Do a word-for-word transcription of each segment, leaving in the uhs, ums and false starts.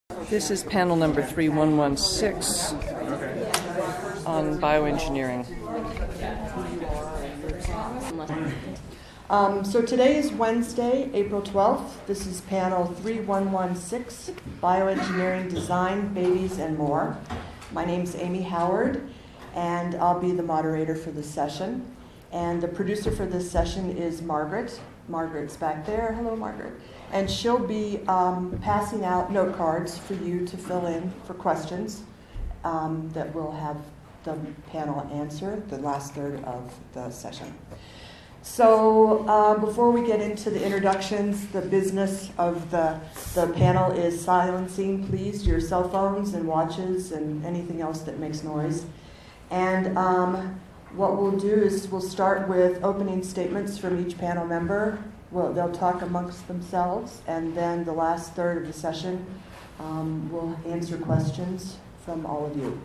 This is panel number three one one six on bioengineering. Um, so today is Wednesday, April twelfth. This is panel three one one six, Bioengineering Design, Babies, and More. My name's Amy Howard, and I'll be the moderator for this session. And the producer for this session is Margaret. Margaret's back there. Hello, Margaret. And she'll be um, passing out note cards for you to fill in for questions um, that we'll have the panel answer the last third of the session. So uh, before we get into the introductions, the business of the, the panel is silencing, please, your cell phones and watches and anything else that makes noise. And um, what we'll do is we'll start with opening statements from each panel member. Well, they'll talk amongst themselves, and then the last third of the session, um, we'll answer questions from all of you.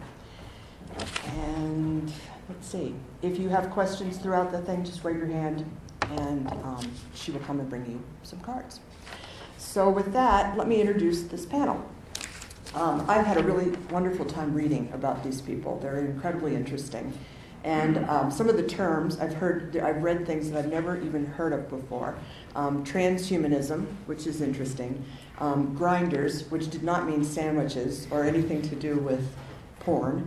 And let's see, if you have questions throughout the thing, just raise your hand, and um, she will come and bring you some cards. So with that, let me introduce this panel. Um, I've had a really wonderful time reading about these people. They're incredibly interesting. And um, some of the terms I've heard, I've read things that I've never even heard of before. Um, transhumanism, which is interesting. Um, grinders, which did not mean sandwiches or anything to do with porn,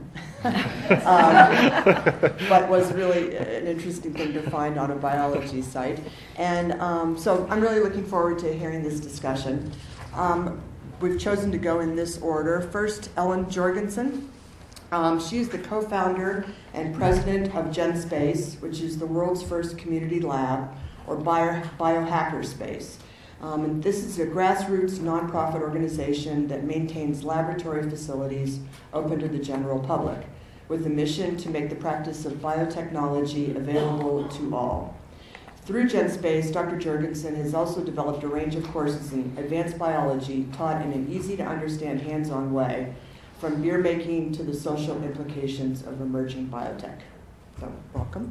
um, but was really an interesting thing to find on a biology site. And um, so I'm really looking forward to hearing this discussion. Um, we've chosen to go in this order. First, Ellen Jorgensen. Um, she's the co-founder and president of GenSpace, which is the world's first community lab, or bio, biohacker space. Um, and this is a grassroots nonprofit organization that maintains laboratory facilities open to the general public, with a mission to make the practice of biotechnology available to all. Through GenSpace, Doctor Jorgensen has also developed a range of courses in advanced biology taught in an easy-to-understand, hands-on way, from beer making to the social implications of emerging biotech. So, welcome.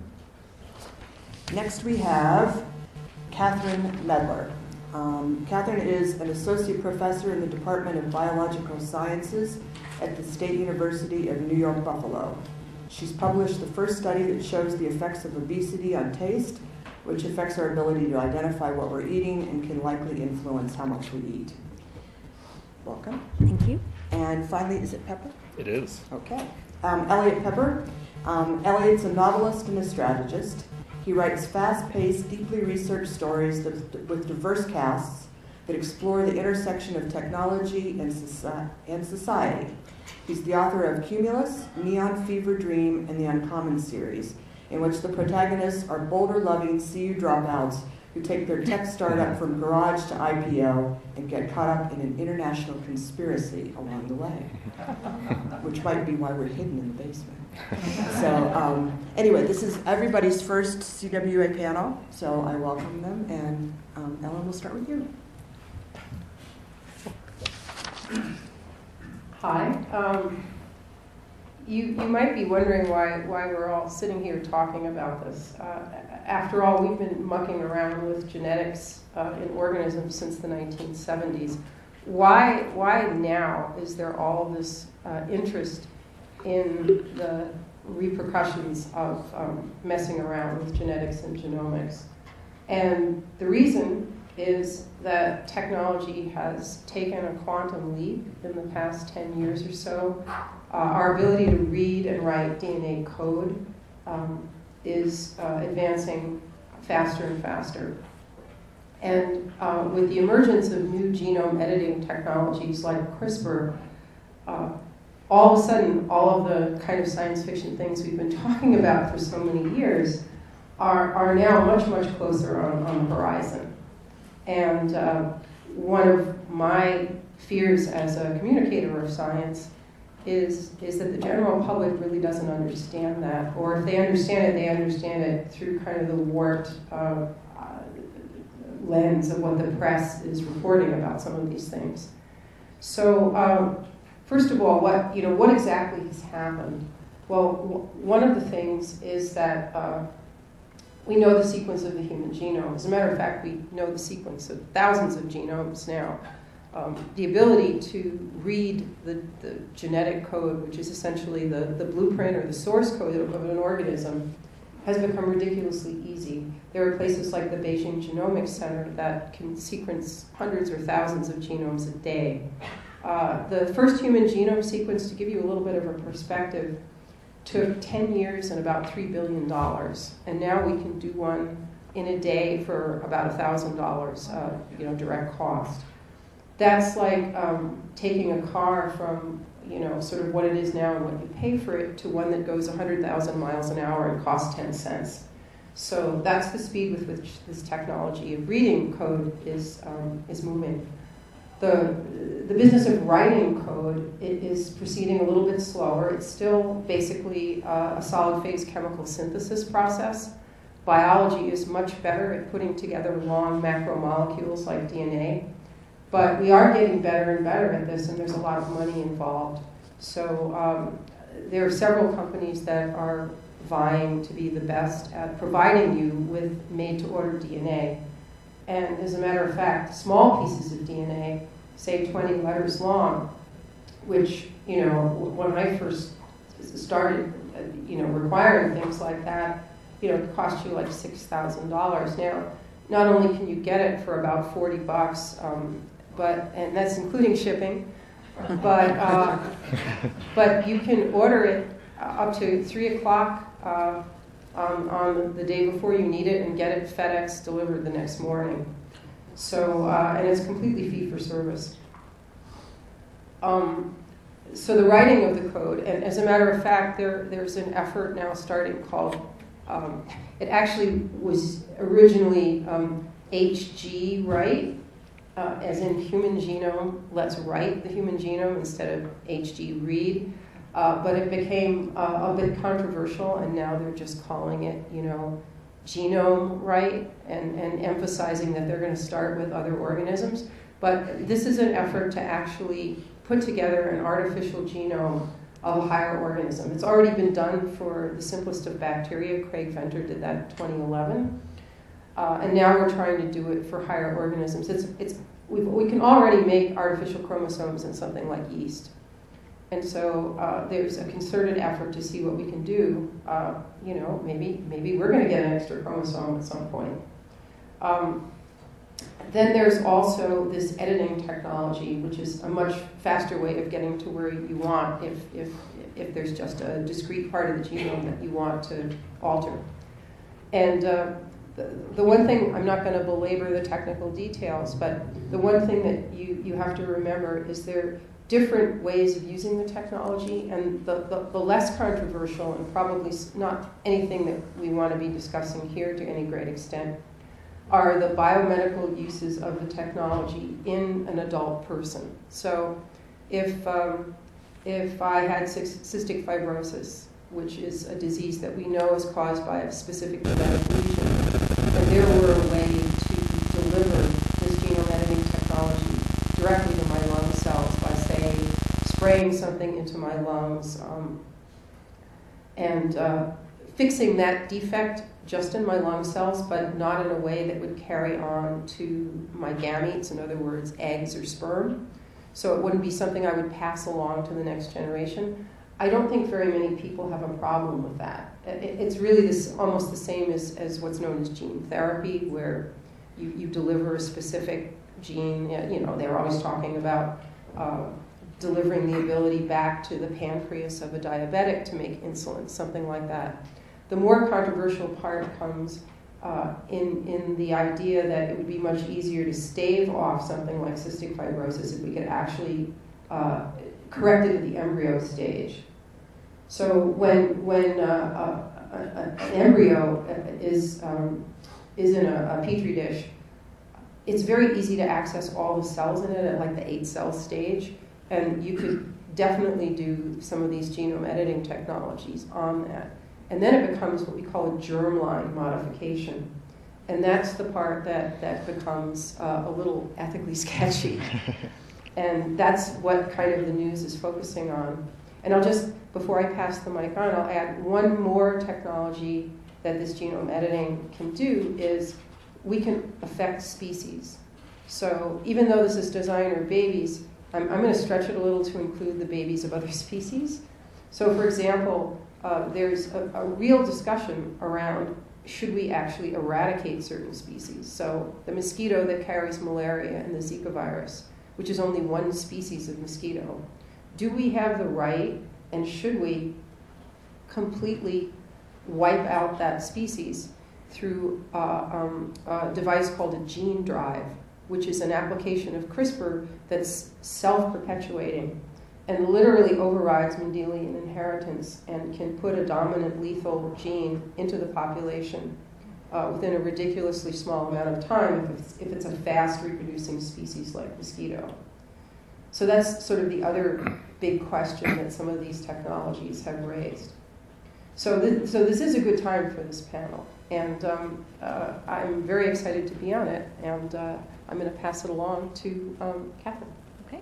Next we have Catherine Medler. Um, Catherine is an associate professor in the Department of Biological Sciences at the State University of New York, Buffalo. She's published the first study that shows the effects of obesity on taste, which affects our ability to identify what we're eating and can likely influence how much we eat. Welcome. Thank you. And finally, is it Pepper? It is. Okay. Um, Elliot Pepper. Um, Elliot's a novelist and a strategist. He writes fast-paced, deeply researched stories that, with diverse casts that explore the intersection of technology and, soci- and society. He's the author of Cumulus, Neon Fever Dream, and the Uncommon series, in which the protagonists are boulder-loving C U dropouts who take their tech startup from garage to I P O and get caught up in an international conspiracy along the way, which might be why we're hidden in the basement. So um, anyway, this is everybody's first C W A panel, so I welcome them, and um, Ellen, we'll start with you. Hi. Um, you, you might be wondering why, why we're all sitting here talking about this. Uh, after all, we've been mucking around with genetics uh, in organisms since the nineteen seventies. Why, why now is there all this uh, interest in the repercussions of um, messing around with genetics and genomics? And the reason is that technology has taken a quantum leap in the past ten years or so. Uh, our ability to read and write D N A code um, is uh, advancing faster and faster. And uh, with the emergence of new genome editing technologies like CRISPR, uh, all of a sudden, all of the kind of science fiction things we've been talking about for so many years are, are now much, much closer on, on the horizon. And uh, one of my fears as a communicator of science is, is that the general public really doesn't understand that. Or if they understand it, they understand it through kind of the warped uh, uh, lens of what the press is reporting about some of these things. So um, first of all, what, you know, what exactly has happened? Well, w- one of the things is that uh, we know the sequence of the human genome. As a matter of fact, we know the sequence of thousands of genomes now. um, the ability to read the, the genetic code, which is essentially the, the blueprint or the source code of, of an organism, has become ridiculously easy. There are places like the Beijing Genomics Center that can sequence hundreds or thousands of genomes a day. Uh, the first human genome sequence, to give you a little bit of a perspective, took ten years and about three billion dollars. And now we can do one in a day for about one thousand dollars, uh, you know, direct cost. That's like um, taking a car from, you know, sort of what it is now and what you pay for it to one that goes one hundred thousand miles an hour and costs ten cents. So that's the speed with which this technology of reading code is, um, is moving. The, the business of writing code, it is proceeding a little bit slower. It's still basically uh, a solid phase chemical synthesis process. Biology is much better at putting together long macromolecules like D N A. But we are getting better and better at this, and there's a lot of money involved. So um, there are several companies that are vying to be the best at providing you with made-to-order D N A. And as a matter of fact, small pieces of D N A, say twenty letters long, which, you know, when I first started, you know, requiring things like that, you know, it cost you like six thousand dollars. Now, not only can you get it for about forty bucks, um, but, and that's including shipping, but, uh, but you can order it up to three o'clock uh, on, on the day before you need it and get it FedEx delivered the next morning. So, uh, and it's completely fee for service. Um, so the writing of the code, and as a matter of fact, there, there's an effort now starting called, um, it actually was originally um, H G Write, uh, as in human genome, let's write the human genome instead of H G Read. Uh, but it became uh, a bit controversial, and now they're just calling it, you know, genome write, and, and emphasizing that they're going to start with other organisms. But this is an effort to actually put together an artificial genome of a higher organism. It's already been done for the simplest of bacteria. Craig Venter did that in twenty eleven. Uh, and now we're trying to do it for higher organisms. It's, it's, we we can already make artificial chromosomes in something like yeast. And so uh, there's a concerted effort to see what we can do. Uh, you know, maybe maybe we're going to get an extra chromosome at some point. Um, then there's also this editing technology, which is a much faster way of getting to where you want if if if there's just a discrete part of the genome that you want to alter. And uh, the, the one thing, I'm not going to belabor the technical details, but the one thing that you, you have to remember is there different ways of using the technology, and the, the, the less controversial and probably not anything that we want to be discussing here to any great extent are the biomedical uses of the technology in an adult person. So if, um, if I had cystic fibrosis, which is a disease that we know is caused by a specific genetic lesion, and there were a way to deliver this genome editing technology directly to my lung cells by, say, spraying something into my lungs um, and uh, fixing that defect just in my lung cells, but not in a way that would carry on to my gametes, in other words, eggs or sperm. So it wouldn't be something I would pass along to the next generation. I don't think very many people have a problem with that. It's really this, almost the same as, as what's known as gene therapy, where you, you deliver a specific gene. You know, they're always talking about uh, delivering the ability back to the pancreas of a diabetic to make insulin, something like that. The more controversial part comes uh, in, in the idea that it would be much easier to stave off something like cystic fibrosis if we could actually uh, correct it at the embryo stage. So when, when uh, a, a, an embryo is, um, is in a, a petri dish, it's very easy to access all the cells in it at like the eight cell stage, and you could definitely do some of these genome editing technologies on that. And then it becomes what we call a germline modification. And that's the part that, that becomes uh, a little ethically sketchy. And that's what kind of the news is focusing on. And I'll just, before I pass the mic on, I'll add one more technology that this genome editing can do is we can affect species. So even though this is designer babies, I'm, I'm going to stretch it a little to include the babies of other species. So for example, uh, there's a, a real discussion around should we actually eradicate certain species. So the mosquito that carries malaria and the Zika virus, which is only one species of mosquito, do we have the right and should we completely wipe out that species through uh, um, a device called a gene drive, which is an application of CRISPR that's self-perpetuating and literally overrides Mendelian inheritance and can put a dominant lethal gene into the population uh, within a ridiculously small amount of time if it's, if it's a fast reproducing species like mosquito. So that's sort of the other big question that some of these technologies have raised. So, th- so this is a good time for this panel, and um, uh, I'm very excited to be on it, and uh, I'm going to pass it along to um, Catherine. Okay.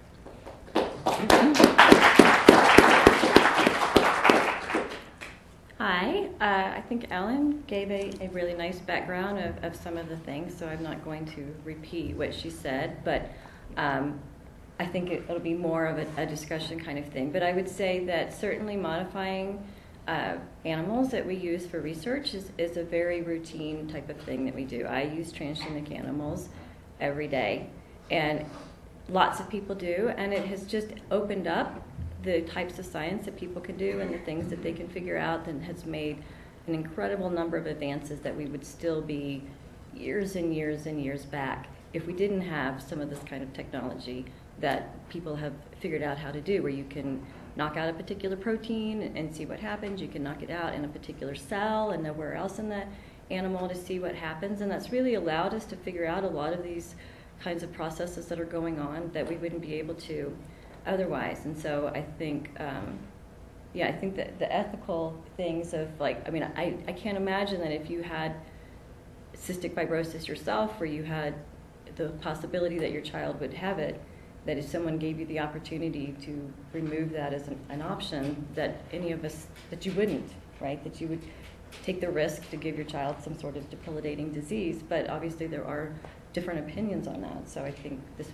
Hi, uh, I think Ellen gave a, a really nice background of, of some of the things, so I'm not going to repeat what she said, but um, I think it, it'll be more of a, a discussion kind of thing. But I would say that certainly modifying uh, animals that we use for research is, is a very routine type of thing that we do. I use transgenic animals every day, and lots of people do, and it has just opened up the types of science that people can do and the things that they can figure out, and has made an incredible number of advances that we would still be years and years and years back if we didn't have some of this kind of technology that people have figured out how to do, where you can knock out a particular protein and see what happens. You can knock it out in a particular cell and nowhere else in the animal to see what happens. And that's really allowed us to figure out a lot of these kinds of processes that are going on that we wouldn't be able to otherwise. And so I think, um, yeah, I think that the ethical things of, like, I mean, I, I can't imagine that if you had cystic fibrosis yourself, or you had the possibility that your child would have it, that if someone gave you the opportunity to remove that as an, an option, that any of us, that you wouldn't, right? That you would take the risk to give your child some sort of debilitating disease. But obviously there are different opinions on that. So I think this,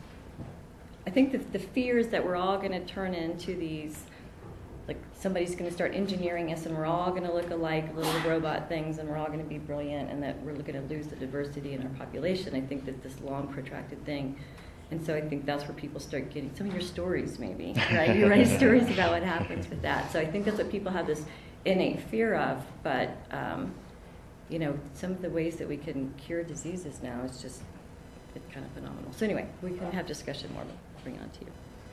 I think that the fears that we're all going to turn into these, like somebody's going to start engineering us and we're all going to look alike, little robot things, and we're all going to be brilliant, and that we're going to lose the diversity in our population. I think that this long protracted thing. And so I think that's where people start getting some of your stories, maybe, right? You write stories about what happens with that. So I think that's what people have this innate fear of. But, um, you know, some of the ways that we can cure diseases now is just, it's kind of phenomenal. So anyway, we can have discussion more, but I'll bring it on to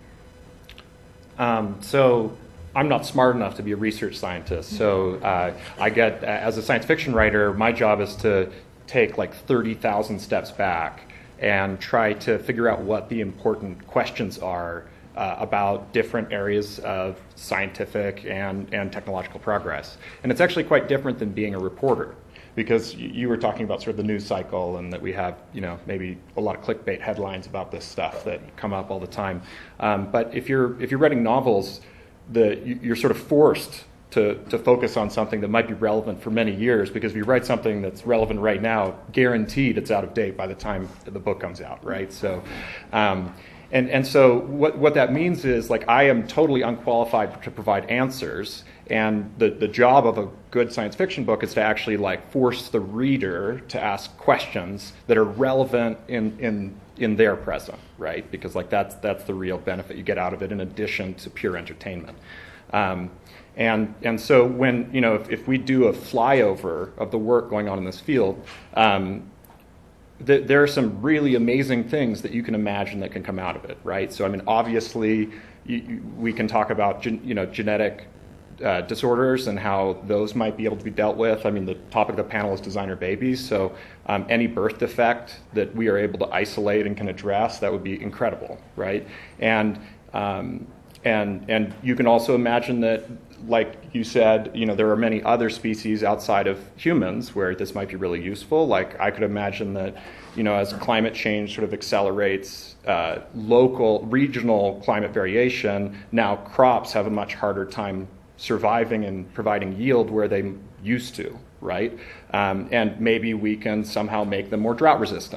you. Um, so I'm not smart enough to be a research scientist. So uh, I get, as a science fiction writer, my job is to take like thirty thousand steps back and try to figure out what the important questions are uh, about different areas of scientific and, and technological progress. And it's actually quite different than being a reporter, because you, you were talking about sort of the news cycle, and that we have, you know, maybe a lot of clickbait headlines about this stuff that come up all the time. Um, but if you're if you're writing novels, the you, you're sort of forced to, to focus on something that might be relevant for many years, because if you write something that's relevant right now, guaranteed it's out of date by the time the book comes out, right? So, um, and, and so what, what that means is, like, I am totally unqualified to provide answers, and the, the job of a good science fiction book is to actually, like, force the reader to ask questions that are relevant in, in, in their present, right? Because, like, that's, that's the real benefit you get out of it, in addition to pure entertainment. Um, And and so when, you know, if, if we do a flyover of the work going on in this field, um, th- there are some really amazing things that you can imagine that can come out of it, right? So, I mean, obviously, you, you, we can talk about, gen, you know, genetic uh, disorders and how those might be able to be dealt with. I mean, the topic of the panel is designer babies, so um, any birth defect that we are able to isolate and can address, that would be incredible, right? And um, and and you can also imagine that, like you said, you know, there are many other species outside of humans where this might be really useful. Like, I could imagine that, you know, as climate change sort of accelerates uh, local, regional climate variation, now crops have a much harder time surviving and providing yield where they used to, right? Um, and maybe we can somehow make them more drought resistant.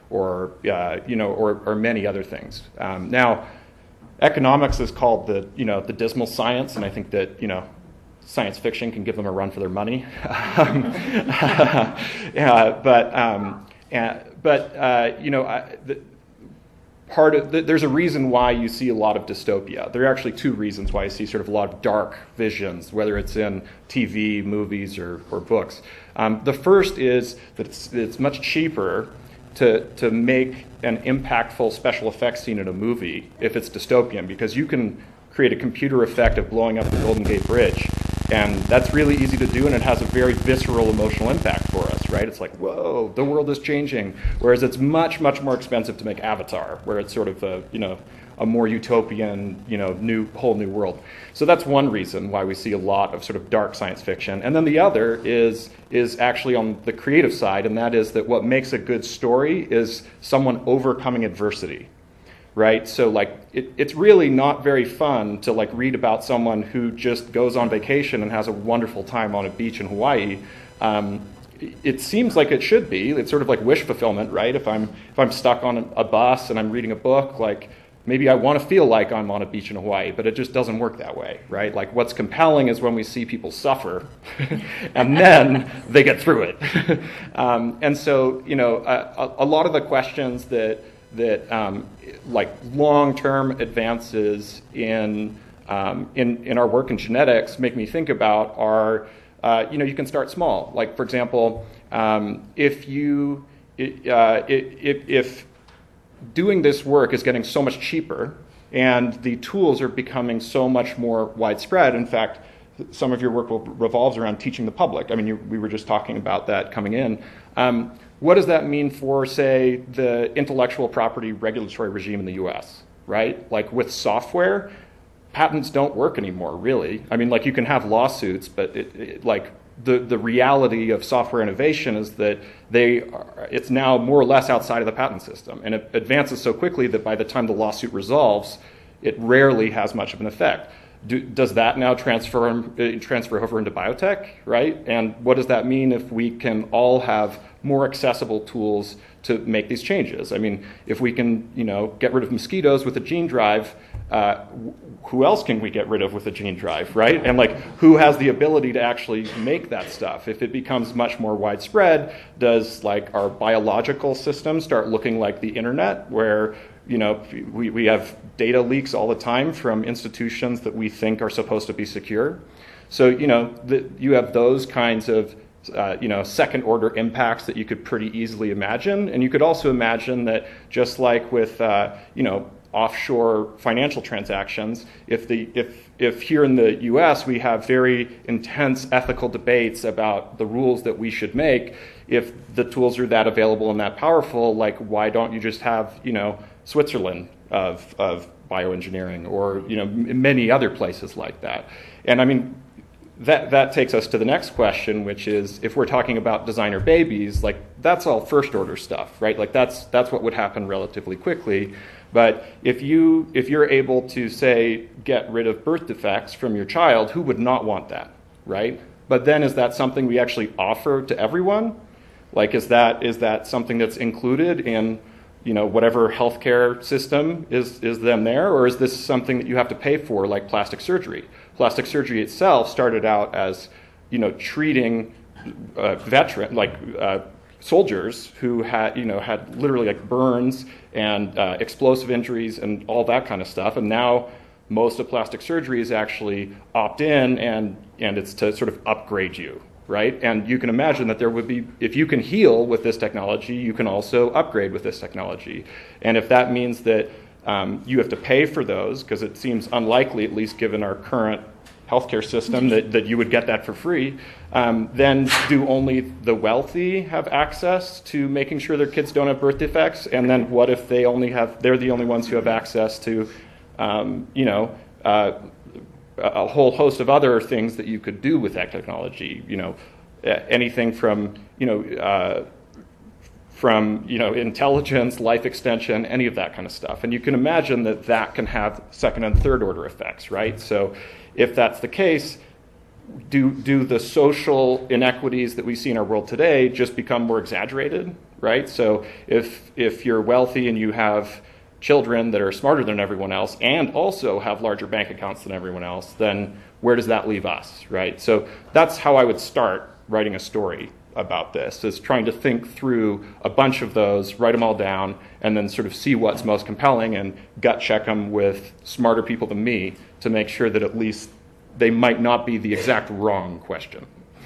or uh, you know, or, or many other things. Um, now, economics is called the you know the dismal science, and I think that you know science fiction can give them a run for their money. yeah, but um, uh, but uh, you know. I, the, Part of the, there's a reason why you see a lot of dystopia. There are actually two reasons why you see sort of a lot of dark visions, whether it's in T V, movies, or, or books. Um, the first is that it's, it's much cheaper to to make an impactful special effects scene in a movie if it's dystopian, because you can create a computer effect of blowing up the Golden Gate Bridge. And that's really easy to do, and it has a very visceral emotional impact for us, right? It's like, whoa, the world is changing. Whereas it's much, much more expensive to make Avatar, where it's sort of a, you know, a more utopian, you know, new whole new world. So that's one reason why we see a lot of sort of dark science fiction. And then the other is is actually on the creative side, and that is that what makes a good story is someone overcoming adversity. Right? So like it, it's really not very fun to like read about someone who just goes on vacation and has a wonderful time on a beach in Hawaii. Um, it seems like it should be. It's sort of like wish fulfillment, right? If I'm if I'm stuck on a, a bus and I'm reading a book, like maybe I want to feel like I'm on a beach in Hawaii, but it just doesn't work that way, right? Like what's compelling is when we see people suffer and then they get through it. um, and so, you know, a, a lot of the questions that that um, like long-term advances in, um, in in our work in genetics make me think about are, uh, you know, you can start small. Like, for example, um, if you, uh, if, if doing this work is getting so much cheaper and the tools are becoming so much more widespread, in fact, some of your work will, revolves around teaching the public. I mean, you, we were just talking about that coming in. Um, What does that mean for, say, the intellectual property regulatory regime in the U S, right? Like with software, patents don't work anymore, really. I mean, like you can have lawsuits, but it, it, like the, the reality of software innovation is that they are, it's now more or less outside of the patent system. And it advances so quickly that by the time the lawsuit resolves, it rarely has much of an effect. Do, does that now transfer, uh, transfer over into biotech, right? And what does that mean if we can all have more accessible tools to make these changes? I mean, if we can, you know, get rid of mosquitoes with a gene drive, uh, who else can we get rid of with a gene drive, right? And like, who has the ability to actually make that stuff? If it becomes much more widespread, does like our biological system start looking like the internet, where you know, we, we have data leaks all the time from institutions that we think are supposed to be secure. So, you know, the, you have those kinds of, uh, you know, second order impacts that you could pretty easily imagine. And you could also imagine that just like with, uh, you know, offshore financial transactions, if the if if here in the U S we have very intense ethical debates about the rules that we should make, if the tools are that available and that powerful, like why don't you just have, you know, Switzerland of of bioengineering, or you know m- many other places like that? And I mean, that that takes us to the next question, which is if we're talking about designer babies, like that's all first order stuff, right? Like that's that's what would happen relatively quickly. But if you if you're able to say get rid of birth defects from your child, who would not want that, right? But then is that something we actually offer to everyone? Like is that is that something that's included in, you know, whatever healthcare system is, is them there, or is this something that you have to pay for, like plastic surgery? Plastic surgery itself started out as, you know, treating uh, veteran, like uh, soldiers who had, you know, had literally like burns and uh, explosive injuries and all that kind of stuff. And now most of plastic surgery is actually opt-in, and and it's to sort of upgrade you. Right? And you can imagine that there would be, if you can heal with this technology, you can also upgrade with this technology. And if that means that um, you have to pay for those, because it seems unlikely, at least given our current healthcare system, that, that you would get that for free, um, then do only the wealthy have access to making sure their kids don't have birth defects? And then what if they only have, they're the only ones who have access to, um, you know, uh, a whole host of other things that you could do with that technology, you know, anything from, you know, uh, from, you know, intelligence, life extension, any of that kind of stuff. And you can imagine that that can have second and third order effects, right? So if that's the case, do, do the social inequities that we see in our world today just become more exaggerated right? So if if you're wealthy and you have children that are smarter than everyone else and also have larger bank accounts than everyone else, then where does that leave us, right? So that's how I would start writing a story about this, is trying to think through a bunch of those, write them all down, and then sort of see what's most compelling and gut check them with smarter people than me to make sure that at least they might not be the exact wrong question.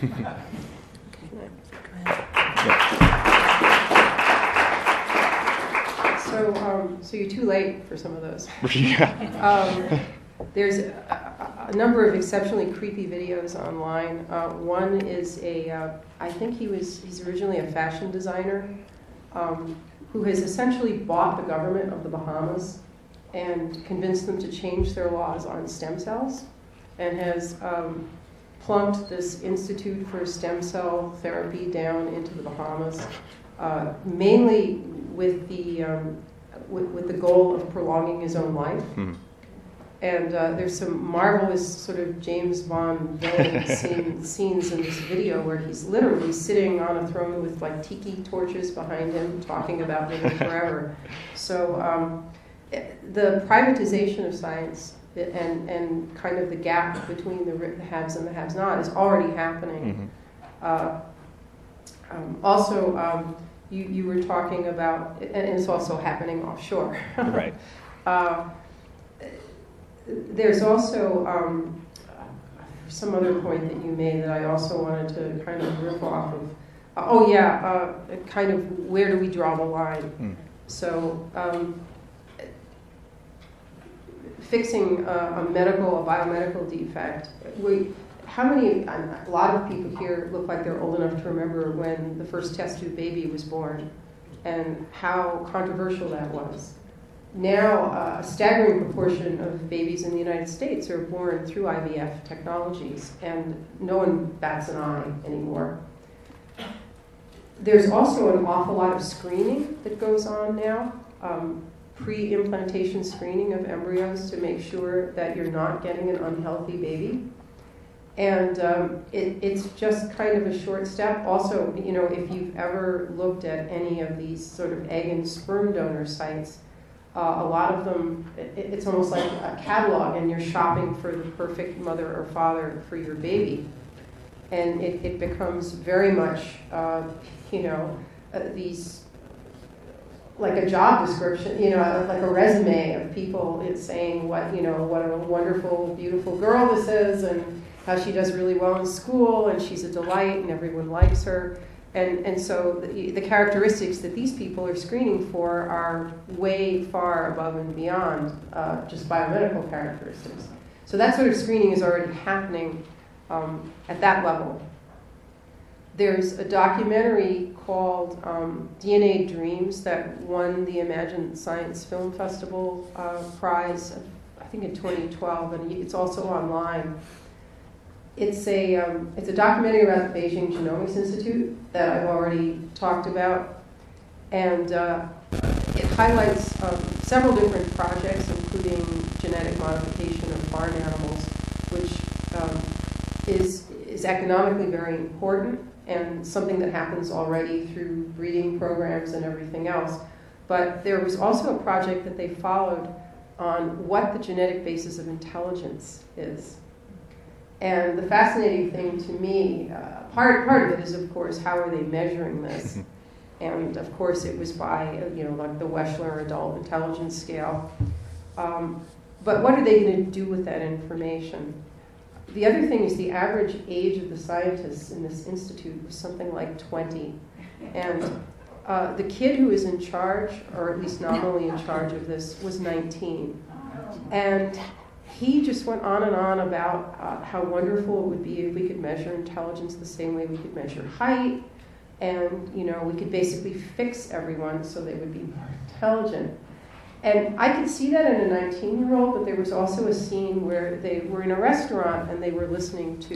So, um, so you're too late for some of those. Yeah. Um, there's a, a number of exceptionally creepy videos online. Uh, one is a, uh, I think he was, he's originally a fashion designer um, who has essentially bought the government of the Bahamas and convinced them to change their laws on stem cells, and has um, plunked this Institute for Stem Cell Therapy down into the Bahamas, uh, mainly with the um, with, with the goal of prolonging his own life. Mm. And uh, there's some marvelous sort of James Bond villain scene, scenes in this video where he's literally sitting on a throne with like tiki torches behind him, talking about living forever. So um, the privatization of science and and kind of the gap between the, the haves and the haves-not is already happening. Mm-hmm. uh, um, also, um, you you were talking about, and it's also happening offshore. Right. uh, There's also um, some other point that you made that I also wanted to kind of rip off of. Uh, oh yeah, uh, kind of where do we draw the line? Mm. So um, fixing a, a medical, a biomedical defect. We, how many? A lot of people here look like they're old enough to remember when the first test tube baby was born, and how controversial that was. Now, uh, a staggering proportion of babies in the United States are born through I V F technologies, and no one bats an eye anymore. There's also an awful lot of screening that goes on now, um, pre-implantation screening of embryos to make sure that you're not getting an unhealthy baby. And um, it, it's just kind of a short step. Also, you know, if you've ever looked at any of these sort of egg and sperm donor sites, Uh, a lot of them, it, it's almost like a catalog, and you're shopping for the perfect mother or father for your baby. And it, it becomes very much, uh, you know, uh, these, like a job description, you know, like a resume of people. It's saying what, you know, what a wonderful, beautiful girl this is, and how she does really well in school, and she's a delight, and everyone likes her. And, and so the, the characteristics that these people are screening for are way far above and beyond uh, just biomedical characteristics. So that sort of screening is already happening um, at that level. There's a documentary called um, D N A Dreams that won the Imagine Science Film Festival uh, prize, I think in twenty twelve, and it's also online. It's a, um, it's a documentary about the Beijing Genomics Institute that I've already talked about. And uh, it highlights um, several different projects, including genetic modification of farm animals, which um, is, is economically very important and something that happens already through breeding programs and everything else. But there was also a project that they followed on what the genetic basis of intelligence is. And the fascinating thing to me, uh, part part of it is, of course, how are they measuring this? And of course, it was by, you know, like the Wechsler Adult Intelligence Scale. Um, but what are they going to do with that information? The other thing is the average age of the scientists in this institute was something like twenty. And uh, the kid who was in charge, or at least nominally in charge of this, was nineteen. And he just went on and on about uh, how wonderful it would be if we could measure intelligence the same way we could measure height, and you know we could basically fix everyone so they would be more intelligent. And I could see that in a nineteen-year-old, but there was also a scene where they were in a restaurant and they were listening to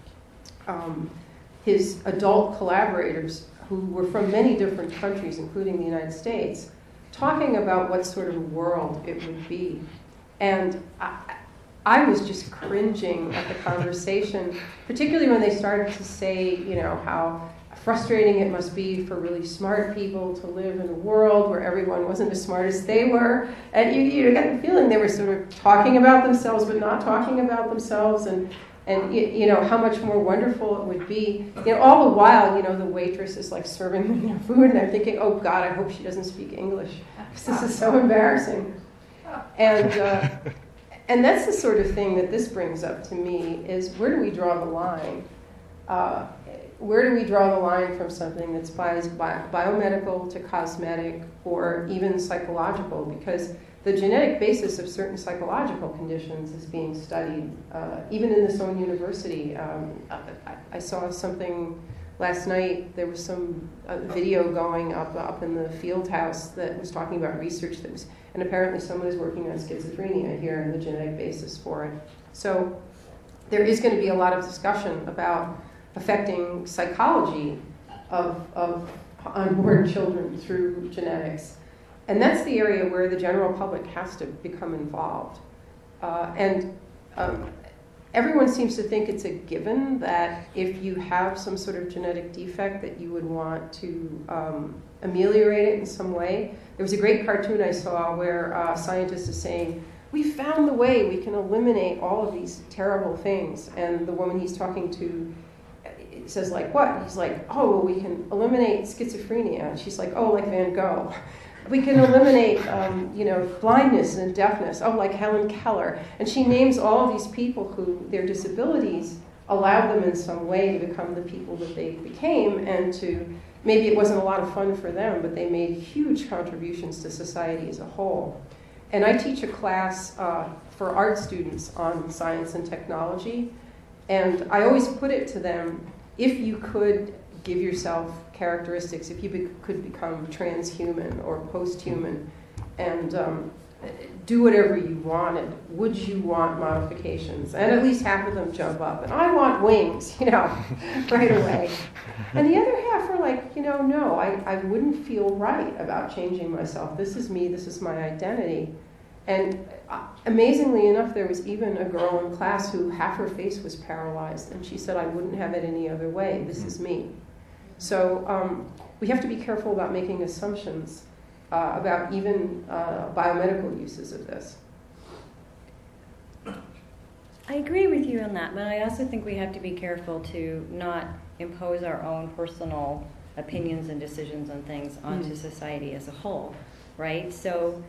um, his adult collaborators, who were from many different countries, including the United States, talking about what sort of world it would be. And I, I was just cringing at the conversation, particularly when they started to say, you know, how frustrating it must be for really smart people to live in a world where everyone wasn't as smart as they were. And you, you got the feeling they were sort of talking about themselves but not talking about themselves, and, and you know, how much more wonderful it would be. You know, all the while, you know, the waitress is like serving them their food, and I'm thinking, oh God, I hope she doesn't speak English, because this is so embarrassing. And, uh, and that's the sort of thing that this brings up to me, is where do we draw the line? Uh, where do we draw the line from something that's bi- bi- biomedical to cosmetic or even psychological? Because the genetic basis of certain psychological conditions is being studied, uh, even in this own university. Um, I, I saw something last night. There was some uh, video going up up in the field house that was talking about research that was, and apparently someone is working on schizophrenia here and the genetic basis for it. So there is going to be a lot of discussion about affecting psychology of, of unborn children through genetics. And that's the area where the general public has to become involved. Uh, and um, everyone seems to think it's a given that if you have some sort of genetic defect that you would want to um, ameliorate it in some way. There was a great cartoon I saw where a scientist is saying, we found the way we can eliminate all of these terrible things. And the woman he's talking to says, like, what? He's like, oh, well, we can eliminate schizophrenia. And she's like, oh, like Van Gogh. We can eliminate, um, you know, blindness and deafness. Oh, like Helen Keller. And she names all of these people who their disabilities allowed them in some way to become the people that they became, and to, maybe it wasn't a lot of fun for them, but they made huge contributions to society as a whole. And I teach a class uh, for art students on science and technology, and I always put it to them, if you could give yourself characteristics, if you be- could become transhuman or post-human and um, do whatever you wanted, would you want modifications? And at least half of them jump up, and I want wings, you know, right away. And the other half are like, you know, no, I, I wouldn't feel right about changing myself. This is me, this is my identity. And uh, amazingly enough, there was even a girl in class who half her face was paralyzed, and she said, I wouldn't have it any other way. This is me. So um, we have to be careful about making assumptions uh, about even uh, biomedical uses of this. I agree with you on that, but I also think we have to be careful to not impose our own personal opinions and decisions on things onto mm. society as a whole, right? So,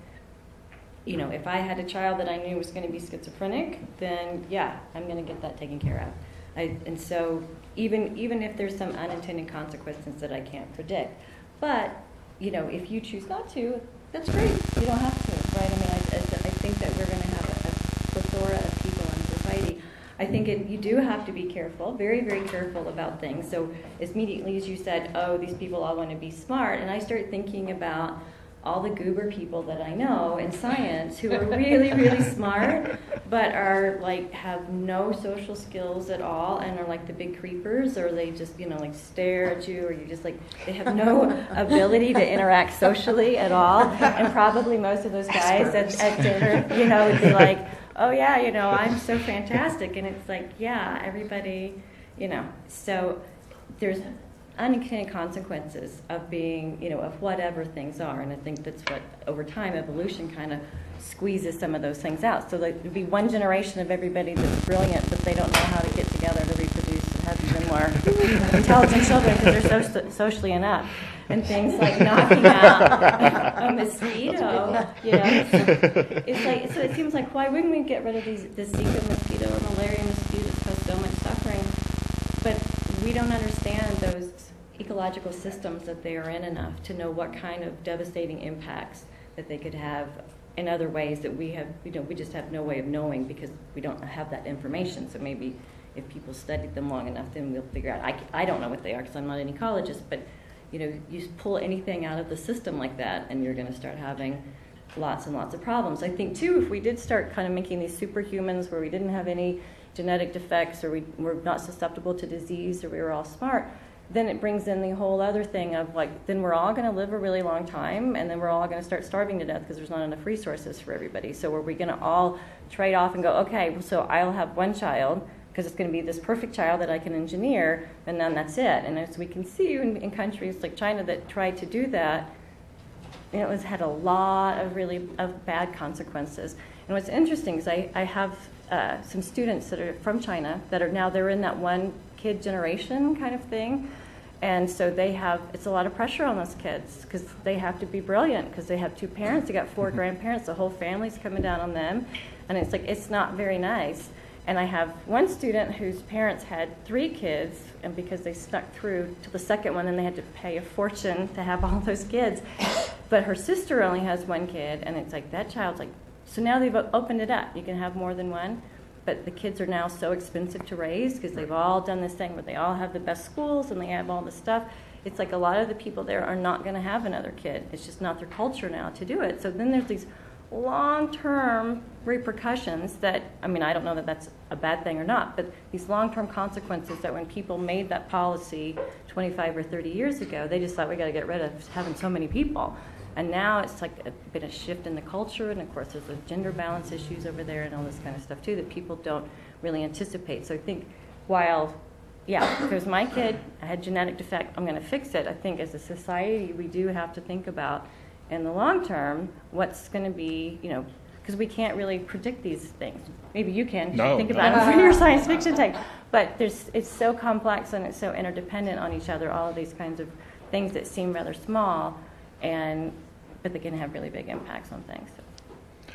you know, if I had a child that I knew was going to be schizophrenic, then yeah, I'm going to get that taken care of. I, and so even even if there's some unintended consequences that I can't predict, but you know, if you choose not to, that's great. You don't have to, right? I mean, I, I think that we're going to have a, a plethora of people in society. I think it, you do have to be careful, very, very careful about things. So as immediately as you said, oh, these people all want to be smart, and I start thinking about all the goober people that I know in science who are really, really smart, but are like have no social skills at all, and are like the big creepers, or they just, you know, like stare at you, or you just like, they have no ability to interact socially at all. And probably most of those guys at, at dinner, you know, would be like, oh yeah, you know, I'm so fantastic. And it's like, yeah, everybody, you know, so there's unintended consequences of being, you know, of whatever things are. And I think that's what, over time, evolution kind of squeezes some of those things out. So like, there'd be one generation of everybody that's brilliant, but they don't know how to get together to reproduce and have even more intelligent children because they're so, so socially inept. And things like knocking out a mosquito, you know. It's, it's like, so it seems like, why wouldn't we get rid of these, the Zika mosquito or malaria mosquito that's caused so much suffering? But we don't understand those ecological systems that they are in enough to know what kind of devastating impacts that they could have in other ways that we have, you know, we just have no way of knowing because we don't have that information. So maybe if people studied them long enough, then we'll figure out. I, I don't know what they are because I'm not an ecologist, but you know, you pull anything out of the system like that, and you're going to start having lots and lots of problems. I think too, if we did start kind of making these superhumans where we didn't have any genetic defects, or we were not susceptible to disease, or we were all smart, then it brings in the whole other thing of like, then we're all going to live a really long time, and then we're all going to start starving to death because there's not enough resources for everybody. So are we going to all trade off and go, okay, so I'll have one child because it's going to be this perfect child that I can engineer, and then that's it. And as we can see in, in countries like China that tried to do that, it was had a lot of really of bad consequences. And what's interesting is I, I have uh, some students that are from China that are now, they're in that one kid generation kind of thing. And so they have, it's a lot of pressure on those kids because they have to be brilliant because they have two parents, they got four grandparents, the whole family's coming down on them. And it's like, it's not very nice. And I have one student whose parents had three kids, and because they stuck through to the second one, then they had to pay a fortune to have all those kids. But her sister only has one kid, and it's like, that child's like, so now they've opened it up. You can have more than one. But the kids are now so expensive to raise because they've all done this thing where they all have the best schools and they have all this stuff. It's like a lot of the people there are not going to have another kid. It's just not their culture now to do it. So then there's these long-term repercussions that, I mean, I don't know that that's a bad thing or not, but these long-term consequences that when people made that policy twenty-five or thirty years ago, they just thought we got to get rid of having so many people. And now it's like a bit of shift in the culture, and of course there's the gender balance issues over there and all this kind of stuff too that people don't really anticipate. So I think while, yeah, if it was my kid, I had genetic defect, I'm going to fix it. I think as a society we do have to think about in the long term what's going to be, you know, because we can't really predict these things. Maybe you can, no, think no. about it for your science fiction take. But there's, it's so complex and it's so interdependent on each other, all of these kinds of things that seem rather small, and but they can have really big impacts on things. So.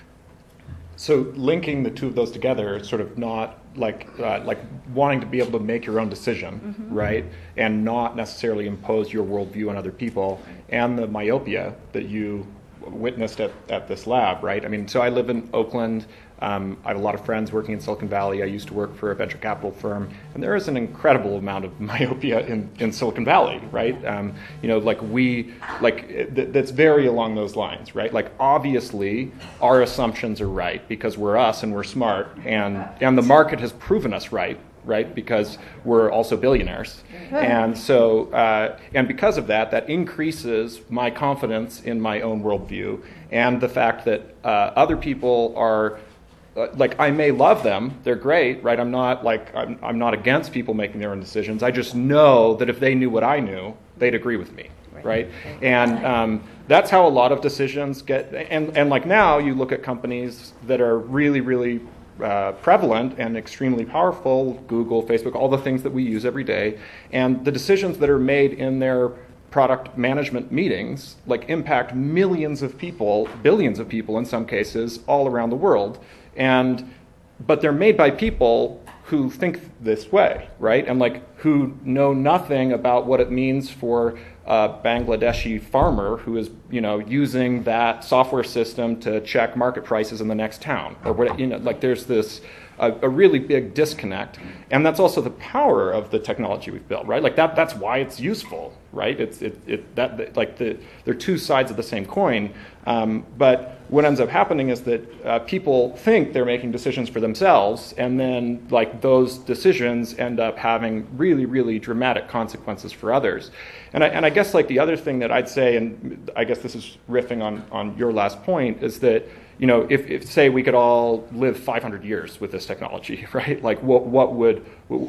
So linking the two of those together, sort of not like uh, like wanting to be able to make your own decision, mm-hmm. right, and not necessarily impose your worldview on other people, and the myopia that you witnessed at, at this lab, right? I mean, so I live in Oakland. Um, I have a lot of friends working in Silicon Valley. I used to work for a venture capital firm, and there is an incredible amount of myopia in, in Silicon Valley, right? Um, you know, like we, like th- that's very along those lines, right? Like obviously our assumptions are right because we're us and we're smart, and and the market has proven us right, right? Because we're also billionaires, and so uh, and because of that, that increases my confidence in my own worldview and the fact that uh, other people are. Uh, like I may love them, they're great, right? I'm not like I'm, I'm not against people making their own decisions. I just know that if they knew what I knew, they'd agree with me, right? right? And um, that's how a lot of decisions get. And and like now, you look at companies that are really, really uh, prevalent and extremely powerful, Google, Facebook, all the things that we use every day, and the decisions that are made in their product management meetings like impact millions of people, billions of people in some cases, all around the world. And but they're made by people who think this way, right? And like who know nothing about what it means for a Bangladeshi farmer who is, you know, using that software system to check market prices in the next town, or what, you know, like there's this a, a really big disconnect, and that's also the power of the technology we've built, right? Like that that's why it's useful, right? It's it, it that like the they're two sides of the same coin, um, but. What ends up happening is that uh, people think they're making decisions for themselves, and then like those decisions end up having really, really dramatic consequences for others. And I, and I guess like the other thing that I'd say, and I guess this is riffing on, on your last point, is that you know if, if say we could all live five hundred years with this technology, right? Like what what would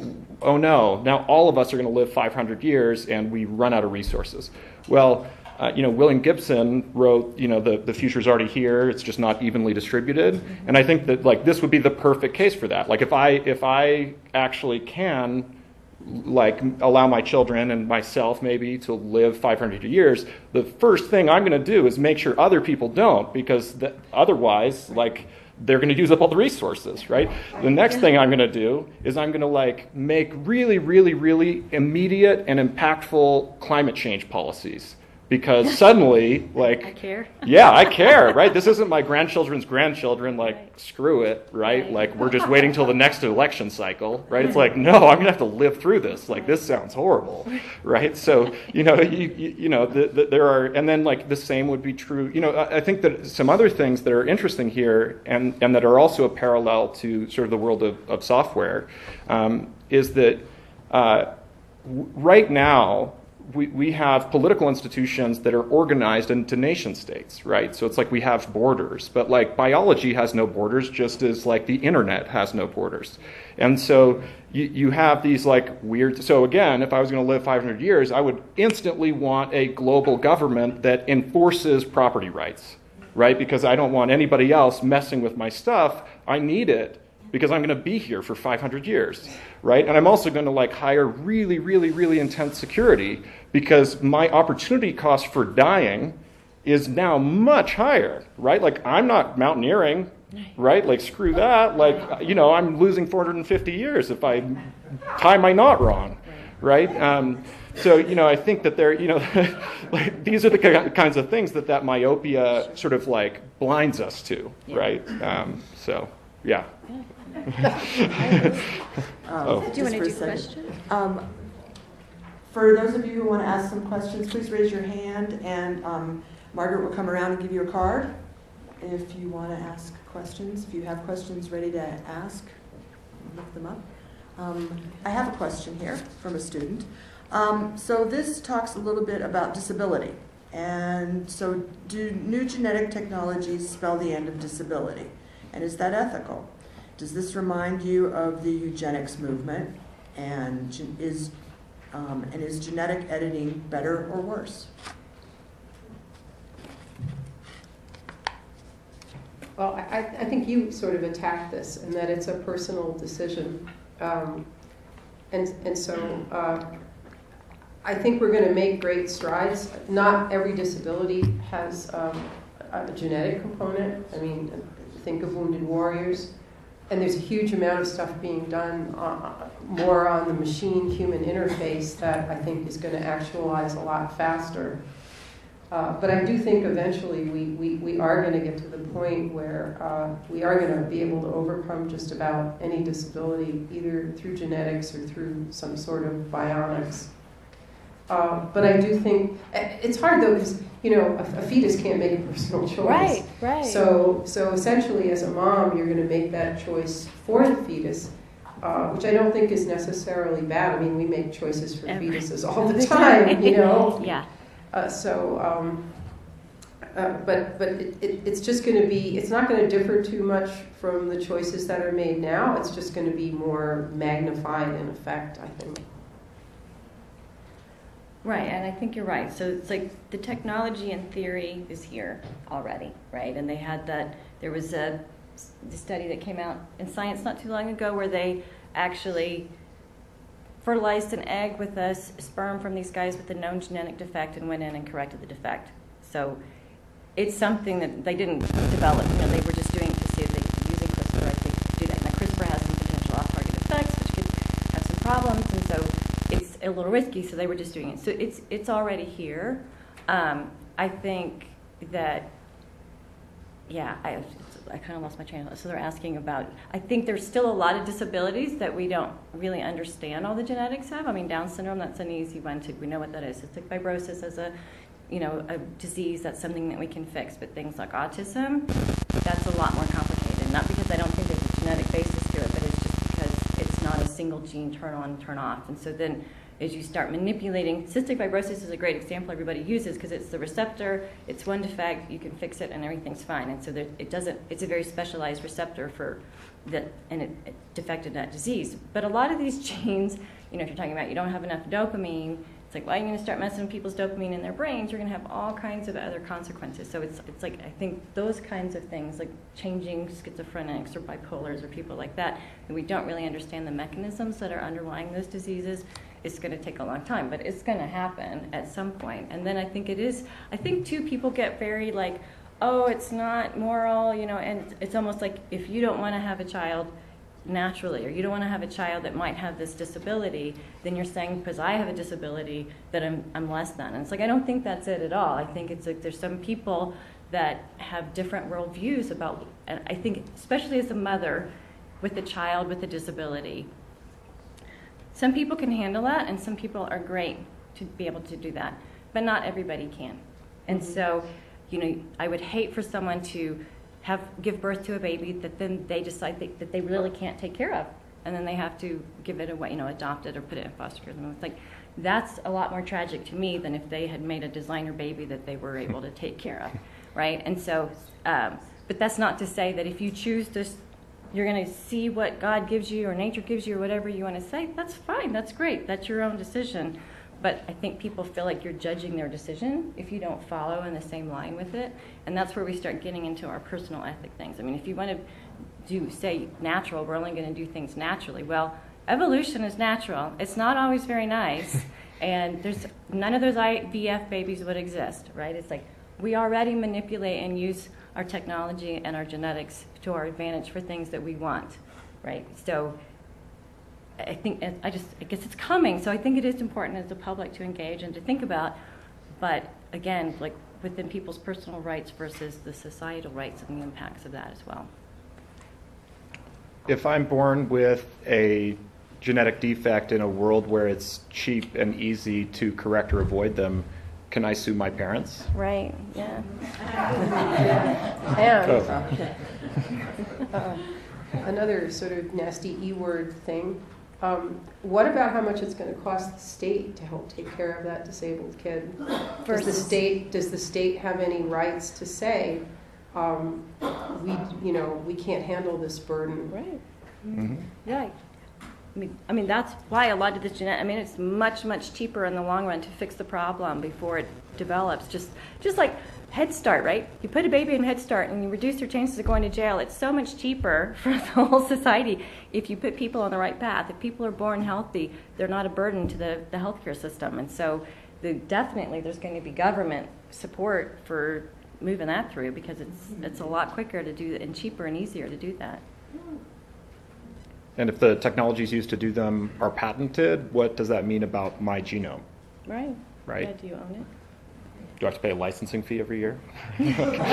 oh no, now all of us are going to live five hundred years and we run out of resources. Well. Uh, you know, William Gibson wrote, you know, the, the future's already here, it's just not evenly distributed. Mm-hmm. And I think that, like, this would be the perfect case for that. Like, if I if I actually can, like, allow my children and myself maybe to live five hundred years, the first thing I'm going to do is make sure other people don't, because th- otherwise, like, they're going to use up all the resources, right? The next thing I'm going to do is I'm going to, like, make really, really, really immediate and impactful climate change policies. Because suddenly, like, I care. yeah, I care, right? This isn't my grandchildren's grandchildren, like, right. Screw it, right? right? Like, we're just waiting till the next election cycle, right? It's like, no, I'm going to have to live through this. Like, this sounds horrible, right? So, you know, you, you, you know, the, the, there are, and then, like, the same would be true. You know, I, I think that some other things that are interesting here and, and that are also a parallel to sort of the world of, of software um, is that uh, w- right now, we, we have political institutions that are organized into nation states, right? So it's like we have borders, but like biology has no borders, just as like the internet has no borders. And so you, you have these like weird, so again, if I was going to live five hundred years, I would instantly want a global government that enforces property rights, right? Because I don't want anybody else messing with my stuff. I need it because I'm going to be here for five hundred years, right? And I'm also going to like hire really, really, really intense security because my opportunity cost for dying is now much higher, right? Like I'm not mountaineering, right? Like screw that. Like, you know, I'm losing four hundred fifty years if I tie my knot wrong, right? Um, so, you know, I think that they're, you know, like these are the ki- kinds of things that that myopia sort of like blinds us to, right? Um, so, yeah. Um, Oh. Do you want just to for do a second. questions? Um, For those of you who want to ask some questions, please raise your hand, and um, Margaret will come around and give you a card if you want to ask questions. If you have questions ready to ask, look them up. Um, I have a question here from a student. Um, so this talks a little bit about disability. And so do new genetic technologies spell the end of disability? And is that ethical? Does this remind you of the eugenics movement? And gen- is um, and is genetic editing better or worse? Well, I, I think you sort of attacked this, and that it's a personal decision. Um, and, and so uh, I think we're going to make great strides. Not every disability has um, a genetic component. I mean, think of Wounded Warriors. And there's a huge amount of stuff being done uh, more on the machine-human interface that I think is going to actualize a lot faster. Uh, but I do think eventually we, we, we are going to get to the point where uh, we are going to be able to overcome just about any disability, either through genetics or through some sort of bionics. Uh, but I do think, it's hard though, because, you know, a, a fetus can't make a personal choice. Right, right. So, so essentially as a mom, you're going to make that choice for the fetus, uh, which I don't think is necessarily bad. I mean, we make choices for Every- fetuses all the time, you know? Yeah. Uh, so, um, uh, but but it, it, it's just going to be, it's not going to differ too much from the choices that are made now. It's just going to be more magnified in effect, I think. Right, and I think you're right. So it's like the technology in theory is here already, right? And they had that, there was a the study that came out in Science not too long ago where they actually fertilized an egg with a s- sperm from these guys with a known genetic defect and went in and corrected the defect. So it's something that they didn't develop. You know, they were just doing it to see if they could, using CRISPR, I think, to do that. Now, CRISPR has some potential off-target effects, which could have some problems, and so it's a little risky, so they were just doing it. So it's it's already here. Um, I think that, yeah, I, I kind of lost my train of thought. So they're asking about, I think there's still a lot of disabilities that we don't really understand all the genetics of. I mean, Down syndrome, that's an easy one to, we know what that is. Cystic fibrosis as a, you know, a disease, that's something that we can fix. But things like autism, that's a lot more complicated. Not because I don't think there's a genetic basis to it, but it's just because it's not a single gene turn on, turn off. And so then as you start manipulating, cystic fibrosis is a great example everybody uses because it's the receptor, it's one defect, you can fix it and everything's fine. And so there, it doesn't, it's a very specialized receptor for that, and it, it defected that disease. But a lot of these genes, you know, if you're talking about you don't have enough dopamine, it's like, well, you're going to start messing with people's dopamine in their brains, you're going to have all kinds of other consequences. So it's it's like, I think those kinds of things, like changing schizophrenics or bipolars or people like that, that we don't really understand the mechanisms that are underlying those diseases, it's going to take a long time, but it's going to happen at some point. And then I think it is, I think too, people get very like, oh, it's not moral, you know, and it's almost like if you don't want to have a child naturally, or you don't want to have a child that might have this disability, then you're saying because I have a disability that I'm I'm less than. And it's like, I don't think that's it at all. I think it's like there's some people that have different worldviews about, and I think especially as a mother with a child with a disability, some people can handle that, and some people are great to be able to do that, but not everybody can. And mm-hmm. so, you know, I would hate for someone to have give birth to a baby that then they decide they, that they really can't take care of, and then they have to give it away, you know, adopt it or put it in foster care. And it's like, that's a lot more tragic to me than if they had made a designer baby that they were able to take care of, right? And so, um, but that's not to say that if you choose to, you're going to see what God gives you or nature gives you or whatever you want to say, that's fine, that's great, that's your own decision. But I think people feel like you're judging their decision if you don't follow in the same line with it. And that's where we start getting into our personal ethic things. I mean, if you want to do, say, natural, we're only going to do things naturally. Well, evolution is natural. It's not always very nice. And there's none of those I V F babies would exist, right? It's like we already manipulate and use our technology and our genetics to our advantage for things that we want, right? So I think, I just, I guess it's coming, so I think it is important as the public to engage and to think about, but again, like within people's personal rights versus the societal rights and the impacts of that as well. If I'm born with a genetic defect in a world where it's cheap and easy to correct or avoid them, can I sue my parents? Right, yeah. And uh, another sort of nasty E-word thing, um, what about how much it's going to cost the state to help take care of that disabled kid? Does the state, does the state have any rights to say, um, we, you know, we can't handle this burden? Right. Mm-hmm. Yeah. I mean, I mean, that's why a lot of this genetic, I mean, it's much, much cheaper in the long run to fix the problem before it develops. Just, just like Head Start, right? You put a baby in Head Start and you reduce their chances of going to jail. It's so much cheaper for the whole society if you put people on the right path. If people are born healthy, they're not a burden to the, the healthcare system. And so the, definitely there's going to be government support for moving that through because it's, it's a lot quicker to do and cheaper and easier to do that. And if the technologies used to do them are patented, what does that mean about my genome? Right. Right. Yeah, do you own it? Do I have to pay a licensing fee every year? You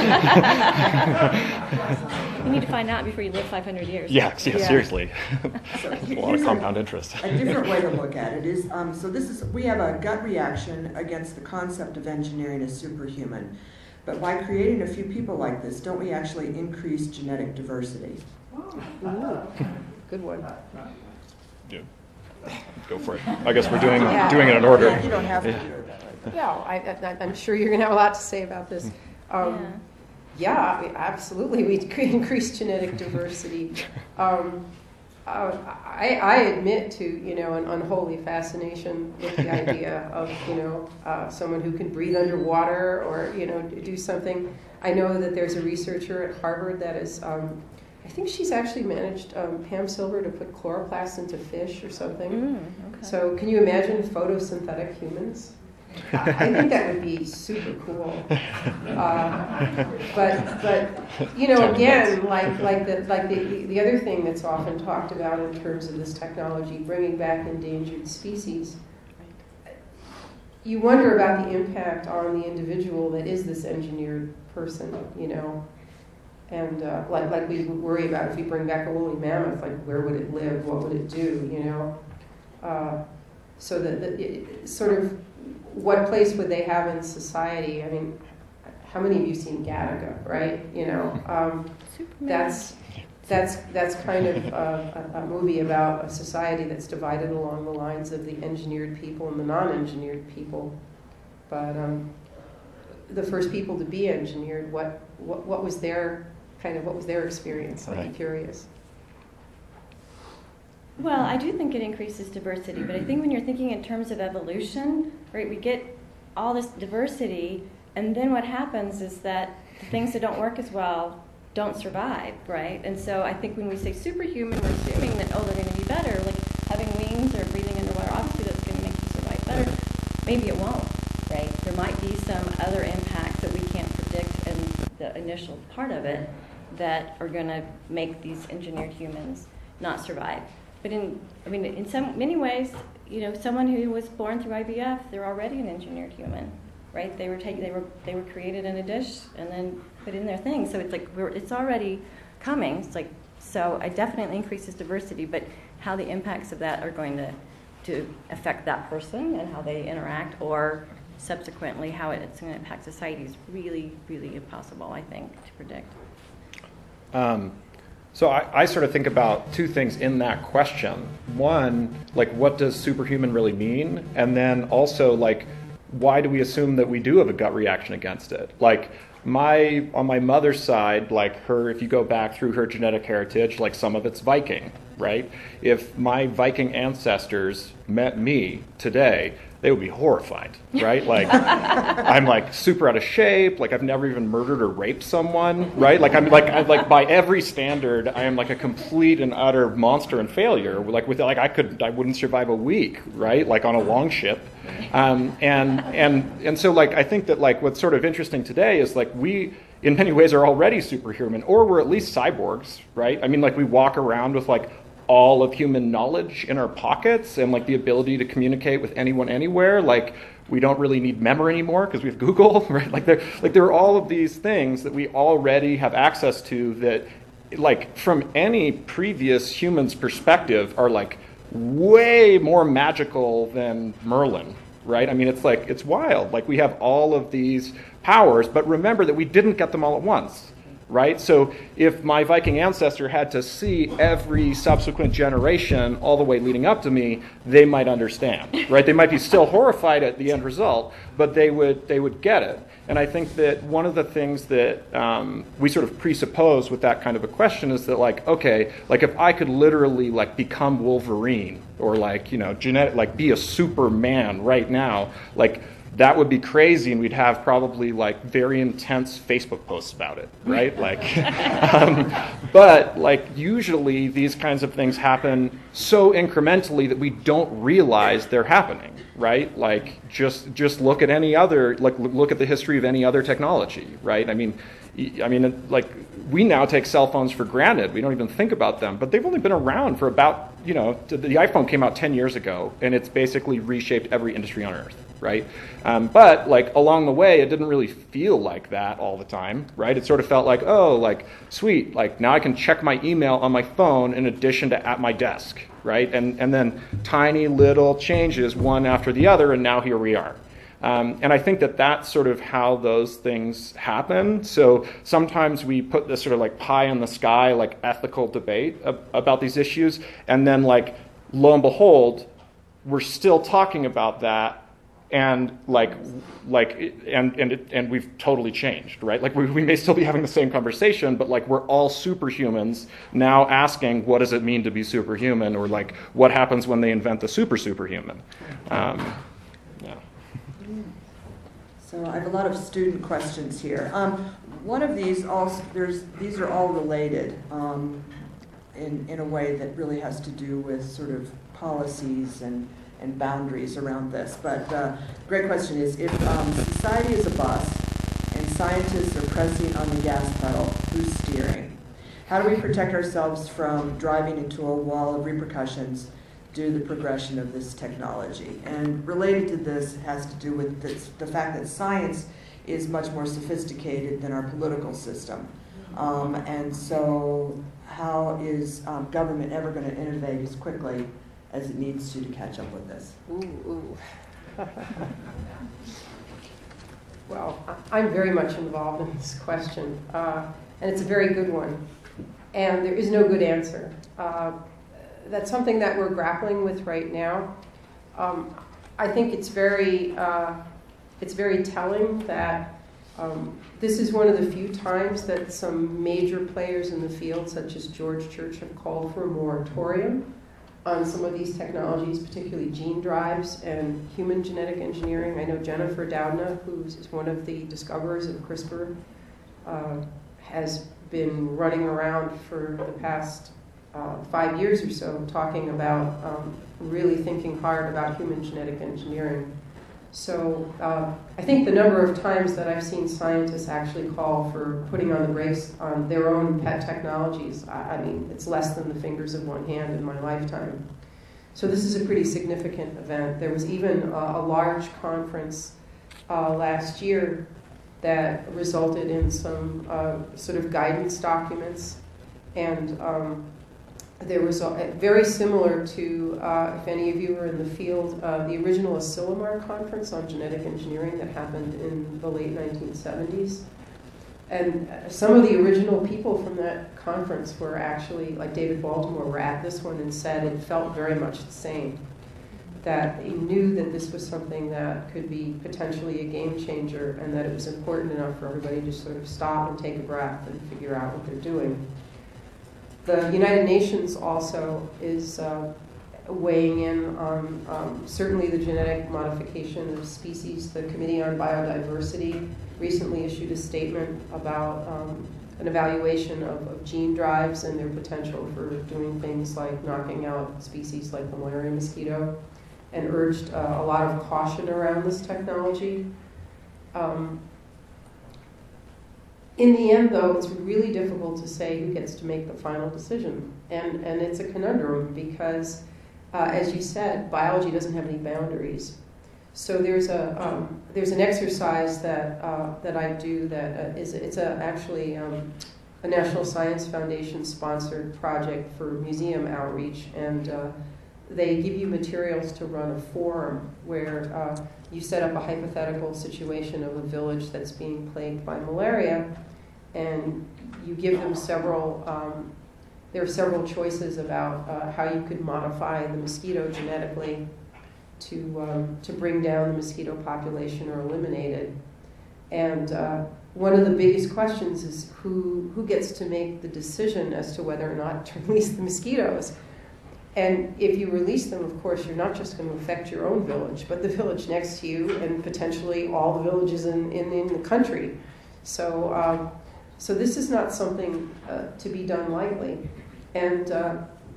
need to find out before you live five hundred years. Yeah, yeah, Yeah. seriously. So That's a here- lot here's of compound interest. A different way to look at it is, um, so this is, we have a gut reaction against the concept of engineering as superhuman. But by creating a few people like this, don't we actually increase genetic diversity? Ooh, good one. Yeah. Go for it. I guess we're doing Yeah. doing it in order. Yeah, you don't have to Yeah. do it that way. Yeah, I, I, I'm sure you're going to have a lot to say about this. Um, yeah, I- absolutely. We increase genetic diversity. Um, uh, I, I admit to, you know, an unholy fascination with the idea of, you know, uh, someone who can breathe underwater or, you know, do something. I know that there's a researcher at Harvard that is, um, I think she's actually managed, um, Pam Silver, to put chloroplast into fish or something. Mm, okay. So can you imagine photosynthetic humans? I think that would be super cool. Uh, but but you know, again, like like the like the the other thing that's often talked about in terms of this technology, bringing back endangered species. You wonder about the impact on the individual that is this engineered person, you know. And uh, like like we worry about if we bring back a woolly mammoth, like where would it live? What would it do? You know. Uh, so that it, sort of. What place would they have in society? I mean, how many of you seen Gattaca, right? You know, um, that's that's that's kind of a, a movie about a society that's divided along the lines of the engineered people and the non-engineered people. But um, the first people to be engineered, what, what what was their kind of what was their experience? I'd Right. be curious. Well, I do think it increases diversity, but I think when you're thinking in terms of evolution, right, we get all this diversity, and then what happens is that the things that don't work as well don't survive, right? And so I think when we say superhuman, we're assuming that, oh, they're going to be better, like having wings or breathing underwater, obviously that's going to make you survive better. Maybe it won't, right? There might be some other impacts that we can't predict in the initial part of it that are going to make these engineered humans not survive. But in, I mean, in some many ways, you know, someone who was born through I V F, they're already an engineered human, right? They were taken, they were they were created in a dish and then put in their thing. So it's like we're, it's already coming. It's like so. It definitely increases diversity, but how the impacts of that are going to to affect that person and how they interact, or subsequently how it's going to impact society is really, really impossible, I think, to predict. Um, So I, I sort of think about two things in that question. One, like, what does superhuman really mean? And then also, like, why do we assume that we do have a gut reaction against it? Like, my on my mother's side, like her, if you go back through her genetic heritage, like some of it's Viking, right? If my Viking ancestors met me today, they would be horrified, right? Like, I'm like super out of shape. Like, I've never even murdered or raped someone, right? Like, I'm like, I'm like by every standard, I am like a complete and utter monster and failure. Like, with like, I could, I wouldn't survive a week, right? Like on a long ship, um, and and and so like, I think that like what's sort of interesting today is like we, in many ways, are already superhuman, or we're at least cyborgs, right? I mean, like we walk around with like all of human knowledge in our pockets and like the ability to communicate with anyone anywhere. Like, we don't really need memory anymore because we have Google, right? Like there, like there are all of these things that we already have access to that, like from any previous human's perspective, are like way more magical than Merlin, right? I mean, it's like, it's wild. Like, we have all of these powers, but remember that we didn't get them all at once. Right? So if my Viking ancestor had to see every subsequent generation all the way leading up to me, they might understand, right? They might be still horrified at the end result, but they would they would get it. And I think that one of the things that um, we sort of presuppose with that kind of a question is that, like, okay, like if I could literally like become Wolverine or like, you know, genetic, like be a Superman right now, like, that would be crazy, and we'd have probably like very intense Facebook posts about it, right? Like, um, but like usually these kinds of things happen so incrementally that we don't realize they're happening, right? Like, just just look at any other, like look at the history of any other technology, right? I mean, I mean, like we now take cell phones for granted. We don't even think about them, but they've only been around for about, you know, the iPhone came out ten years ago, and it's basically reshaped every industry on earth. Right? Um, but like along the way, it didn't really feel like that all the time, right? It sort of felt like, oh, like sweet, like now I can check my email on my phone in addition to at my desk, right? And and then tiny little changes one after the other, and now here we are. Um, and I think that that's sort of how those things happen. So sometimes we put this sort of like pie in the sky, like ethical debate ab- about these issues, and then like lo and behold, we're still talking about that. And like, like, and and it, and we've totally changed, right? Like we, we may still be having the same conversation, but like we're all superhumans now asking, what does it mean to be superhuman, or like, what happens when they invent the super superhuman? Um, yeah. So I have a lot of student questions here. Um, one of these, all there's these are all related um, in in a way that really has to do with sort of policies and. and boundaries around this. But uh, great question is, if um, society is a bus and scientists are pressing on the gas pedal, who's steering? How do we protect ourselves from driving into a wall of repercussions due to the progression of this technology? And related to this has to do with this, the fact that science is much more sophisticated than our political system. Um, and so how is um, government ever going to innovate as quickly as it needs to to catch up with this? Ooh, ooh. Well, I- I'm very much involved in this question, uh, and it's a very good one. And there is no good answer. Uh, that's something that we're grappling with right now. Um, I think it's very, uh, it's very telling that um, this is one of the few times that some major players in the field, such as George Church, have called for a moratorium on some of these technologies, particularly gene drives and human genetic engineering. I know Jennifer Doudna, who is one of the discoverers of CRISPR, uh, has been running around for the past uh, five years or so talking about um, really thinking hard about human genetic engineering. So uh, I think the number of times that I've seen scientists actually call for putting on the brakes on their own pet technologies, I, I mean, it's less than the fingers of one hand in my lifetime. So this is a pretty significant event. There was even a, a large conference uh, last year that resulted in some uh, sort of guidance documents, and um, there was a, very similar to, uh, if any of you were in the field, uh, the original Asilomar conference on genetic engineering that happened in the late nineteen seventies. and some of the original people from that conference were actually, like David Baltimore, were at this one and said it felt very much the same. That he knew that this was something that could be potentially a game changer, and that it was important enough for everybody to sort of stop and take a breath and figure out what they're doing. The United Nations also is uh, weighing in on um, certainly the genetic modification of species. The Committee on Biodiversity recently issued a statement about um, an evaluation of, of gene drives and their potential for doing things like knocking out species like the malaria mosquito, and urged uh, a lot of caution around this technology. Um, in the end, though, it's really difficult to say who gets to make the final decision. And, and it's a conundrum because, uh, as you said, biology doesn't have any boundaries. So there's a um, there's an exercise that uh, that I do that uh, is it's a actually um, a National Science Foundation sponsored project for museum outreach, and uh, they give you materials to run a forum where uh, you set up a hypothetical situation of a village that's being plagued by malaria, and you give them several, um, there are several choices about uh, how you could modify the mosquito genetically to, um, to bring down the mosquito population or eliminate it. And uh, one of the biggest questions is who, who gets to make the decision as to whether or not to release the mosquitoes. And if you release them, of course, you're not just going to affect your own village, but the village next to you and potentially all the villages in, in, in the country. So, um, so this is not something uh, to be done lightly. And uh,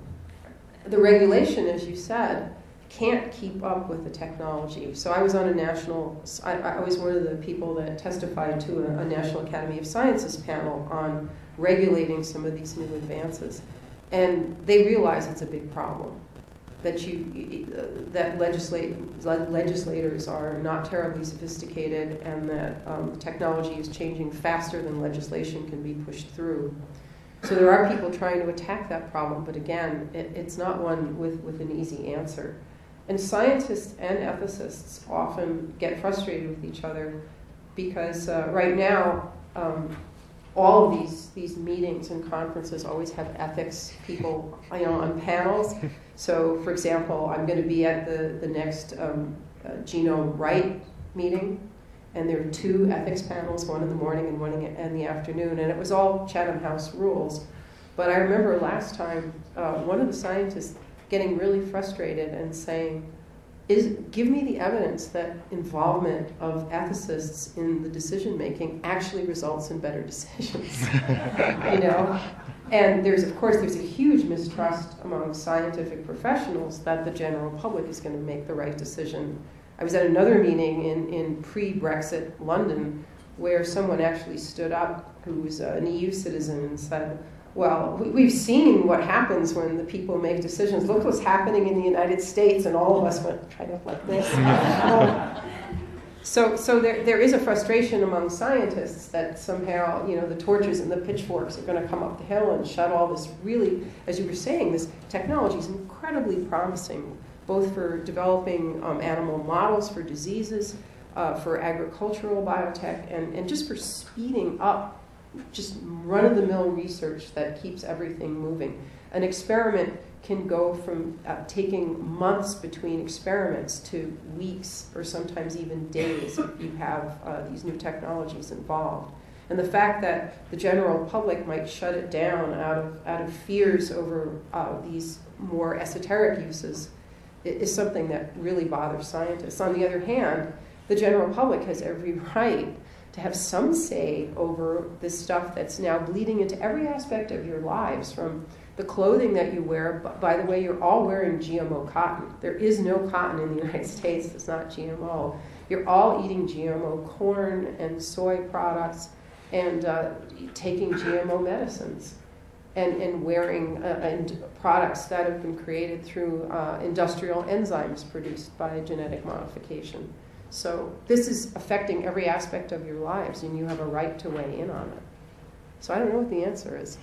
the regulation, as you said, can't keep up with the technology. So I was on a national, I, I was one of the people that testified to a, a National Academy of Sciences panel on regulating some of these new advances. And they realize it's a big problem, that you uh, that legislate, legislators are not terribly sophisticated, and that um, technology is changing faster than legislation can be pushed through. So there are people trying to attack that problem, but again, it, it's not one with, with an easy answer. And scientists and ethicists often get frustrated with each other because uh, right now, um, all of these, these meetings and conferences always have ethics people, you know, on panels. So, for example, I'm going to be at the, the next um, uh, Genome Right meeting, and there are two ethics panels, one in the morning and one in the afternoon, and it was all Chatham House rules. But I remember last time, uh, one of the scientists getting really frustrated and saying, is give me the evidence that involvement of ethicists in the decision making actually results in better decisions. You know, and there's of course there's a huge mistrust among scientific professionals that the general public is going to make the right decision. I was at another meeting in in pre-Brexit London where someone actually stood up who was an E U citizen and said, well, we've seen what happens when the people make decisions. Look what's happening in the United States, and all of us went kind of like this. um, so so there, there is a frustration among scientists that somehow, you know, the torches and the pitchforks are going to come up the hill and shut all this really, as you were saying, this technology is incredibly promising, both for developing um, animal models for diseases, uh, for agricultural biotech, and, and just for speeding up just run-of-the-mill research that keeps everything moving. An experiment can go from uh, taking months between experiments to weeks or sometimes even days if you have uh, these new technologies involved. And the fact that the general public might shut it down out of, out of fears over uh, these more esoteric uses is something that really bothers scientists. On the other hand, the general public has every right to have some say over this stuff that's now bleeding into every aspect of your lives, from the clothing that you wear. By the way, you're all wearing G M O cotton. There is no cotton in the United States that's not G M O. You're all eating G M O corn and soy products and uh, taking G M O medicines and, and wearing uh, and products that have been created through uh, industrial enzymes produced by genetic modification. So this is affecting every aspect of your lives, and you have a right to weigh in on it. So I don't know what the answer is.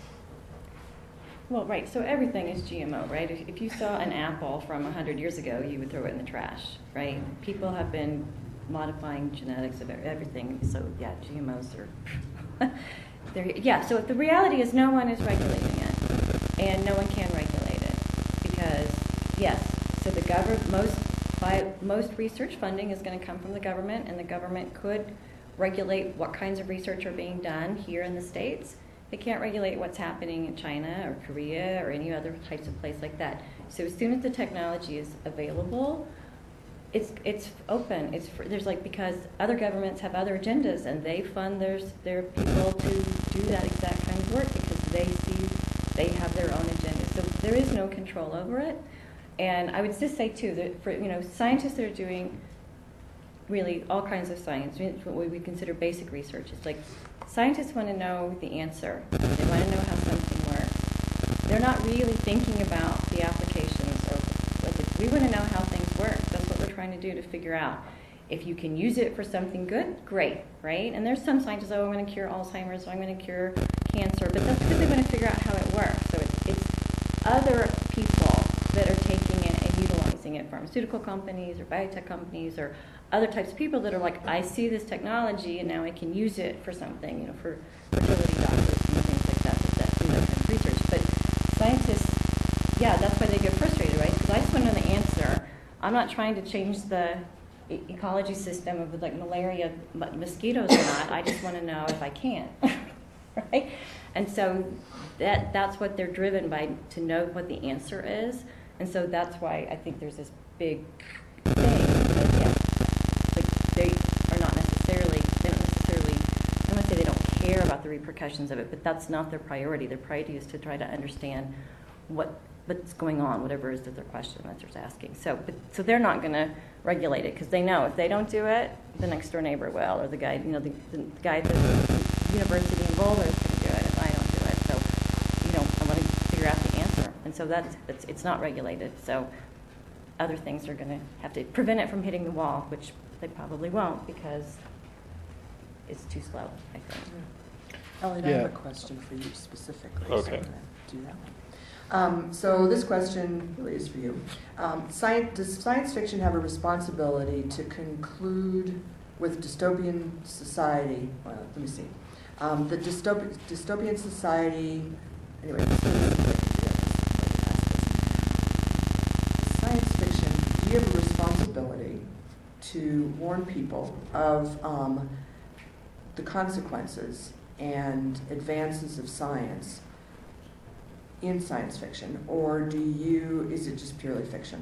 Well, right, so everything is G M O, right? If, if you saw an apple from one hundred years ago, you would throw it in the trash, right? People have been modifying genetics of everything, so yeah, G M Os are there, yeah, so the reality is no one is regulating it, and no one can regulate it because, yes, so the government, most, by, most research funding is going to come from the government, and the government could regulate what kinds of research are being done here in the States. They can't regulate what's happening in China or Korea or any other types of place like that. So as soon as the technology is available, it's it's open. It's for, there's like because other governments have other agendas and they fund their their people to do that exact kind of work because they see they have their own agenda. So there is no control over it. And I would just say too that for you know scientists that are doing really all kinds of science, what we consider basic research. It's like scientists want to know the answer. They want to know how something works. They're not really thinking about the applications of like we want to know how things work. That's what we're trying to do to figure out. If you can use it for something good, great, right? And there's some scientists, oh, I'm going to cure Alzheimer's, or I'm going to cure cancer, but that's because they want to figure out how it works. So it's, it's other people that are taking it and utilizing it, pharmaceutical companies or biotech companies or other types of people that are like, I see this technology and now I can use it for something, you know, for fertility doctors and things like that, that do that kind of research. But scientists, yeah, that's why they get frustrated, right? Because I just want to know the answer. I'm not trying to change the e- ecology system of like malaria, mosquitoes or not. I just want to know if I can, right? And so that that's what they're driven by, to know what the answer is. And so that's why I think there's this big thing. That, yeah, like they are not necessarily, they don't necessarily, I don't want to say they don't care about the repercussions of it, but that's not their priority. Their priority is to try to understand what what's going on, whatever it is that their question that they're asking. So, but, so they're not going to regulate it because they know if they don't do it, the next door neighbor will, or the guy, you know, the, the guy at the university in Boulder is going to do it if I don't do it. So, you know, I want to figure out the answer, and so that's it's, it's not regulated. So, other things are going to have to prevent it from hitting the wall, which they probably won't because it's too slow, I think. Elliot, I Yeah. have a question for you specifically. Okay. So I'm going to do that one. Um, so this question really is for you. Um, science, does science fiction have a responsibility to conclude with dystopian society? Well, let me see. Um, the dystopian, dystopian society. Anyway, science fiction. Do you have a responsibility to warn people of um, the consequences and advances of science in science fiction, or do you, is it just purely fiction?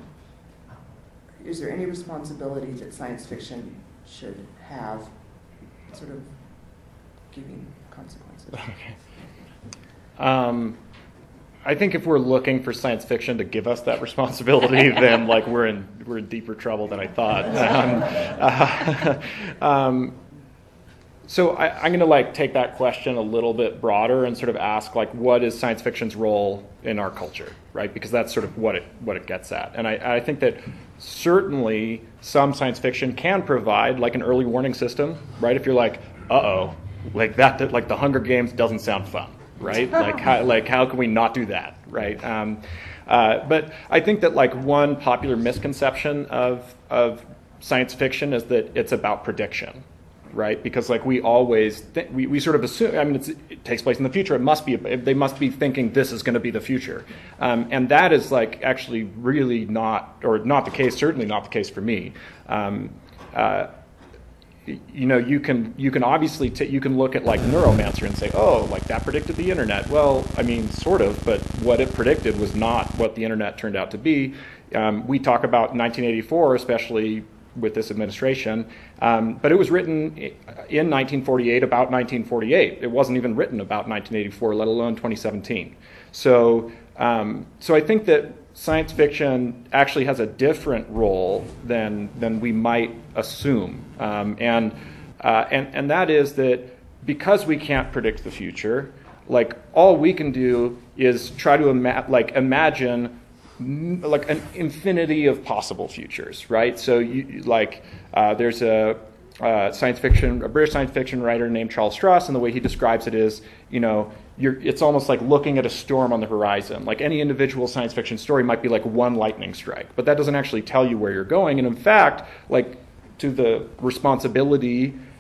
Is there any responsibility that science fiction should have, sort of giving consequences? Okay. Um, I think if we're looking for science fiction to give us that responsibility, then like we're in we're in deeper trouble than I thought. Um, uh, um, So I, I'm going to like take that question a little bit broader and sort of ask like, what is science fiction's role in our culture, right? Because that's sort of what it what it gets at. And I, I think that certainly some science fiction can provide like an early warning system, right? If you're like, uh-oh, like that, that like the Hunger Games doesn't sound fun, right? Like how, like how can we not do that, right? Um, uh, but I think that like one popular misconception of of science fiction is that it's about prediction. Right, because like we always th- we we sort of assume. I mean, it's, it takes place in the future. It must be. They must be thinking this is going to be the future, um, and that is like actually really not, or not the case. Certainly not the case for me. Um, uh, you know, you can you can obviously t- you can look at like Neuromancer and say, oh, like that predicted the internet. Well, I mean, sort of, but what it predicted was not what the internet turned out to be. Um, we talk about nineteen eighty-four, especially with this administration, um, but it was written in nineteen forty-eight about nineteen forty-eight. It wasn't even written about nineteen eighty-four, let alone twenty seventeen. So, um, so I think that science fiction actually has a different role than than we might assume, um, and uh, and and that is that because we can't predict the future, like all we can do is try to ima- like imagine. Like an infinity of possible futures, right? So, you, like, uh, there's a uh, science fiction, a British science fiction writer named Charles Stross, and the way he describes it is, you know, you're, it's almost like looking at a storm on the horizon. Like any individual science fiction story might be like one lightning strike, but that doesn't actually tell you where you're going. And in fact, like, to the responsibility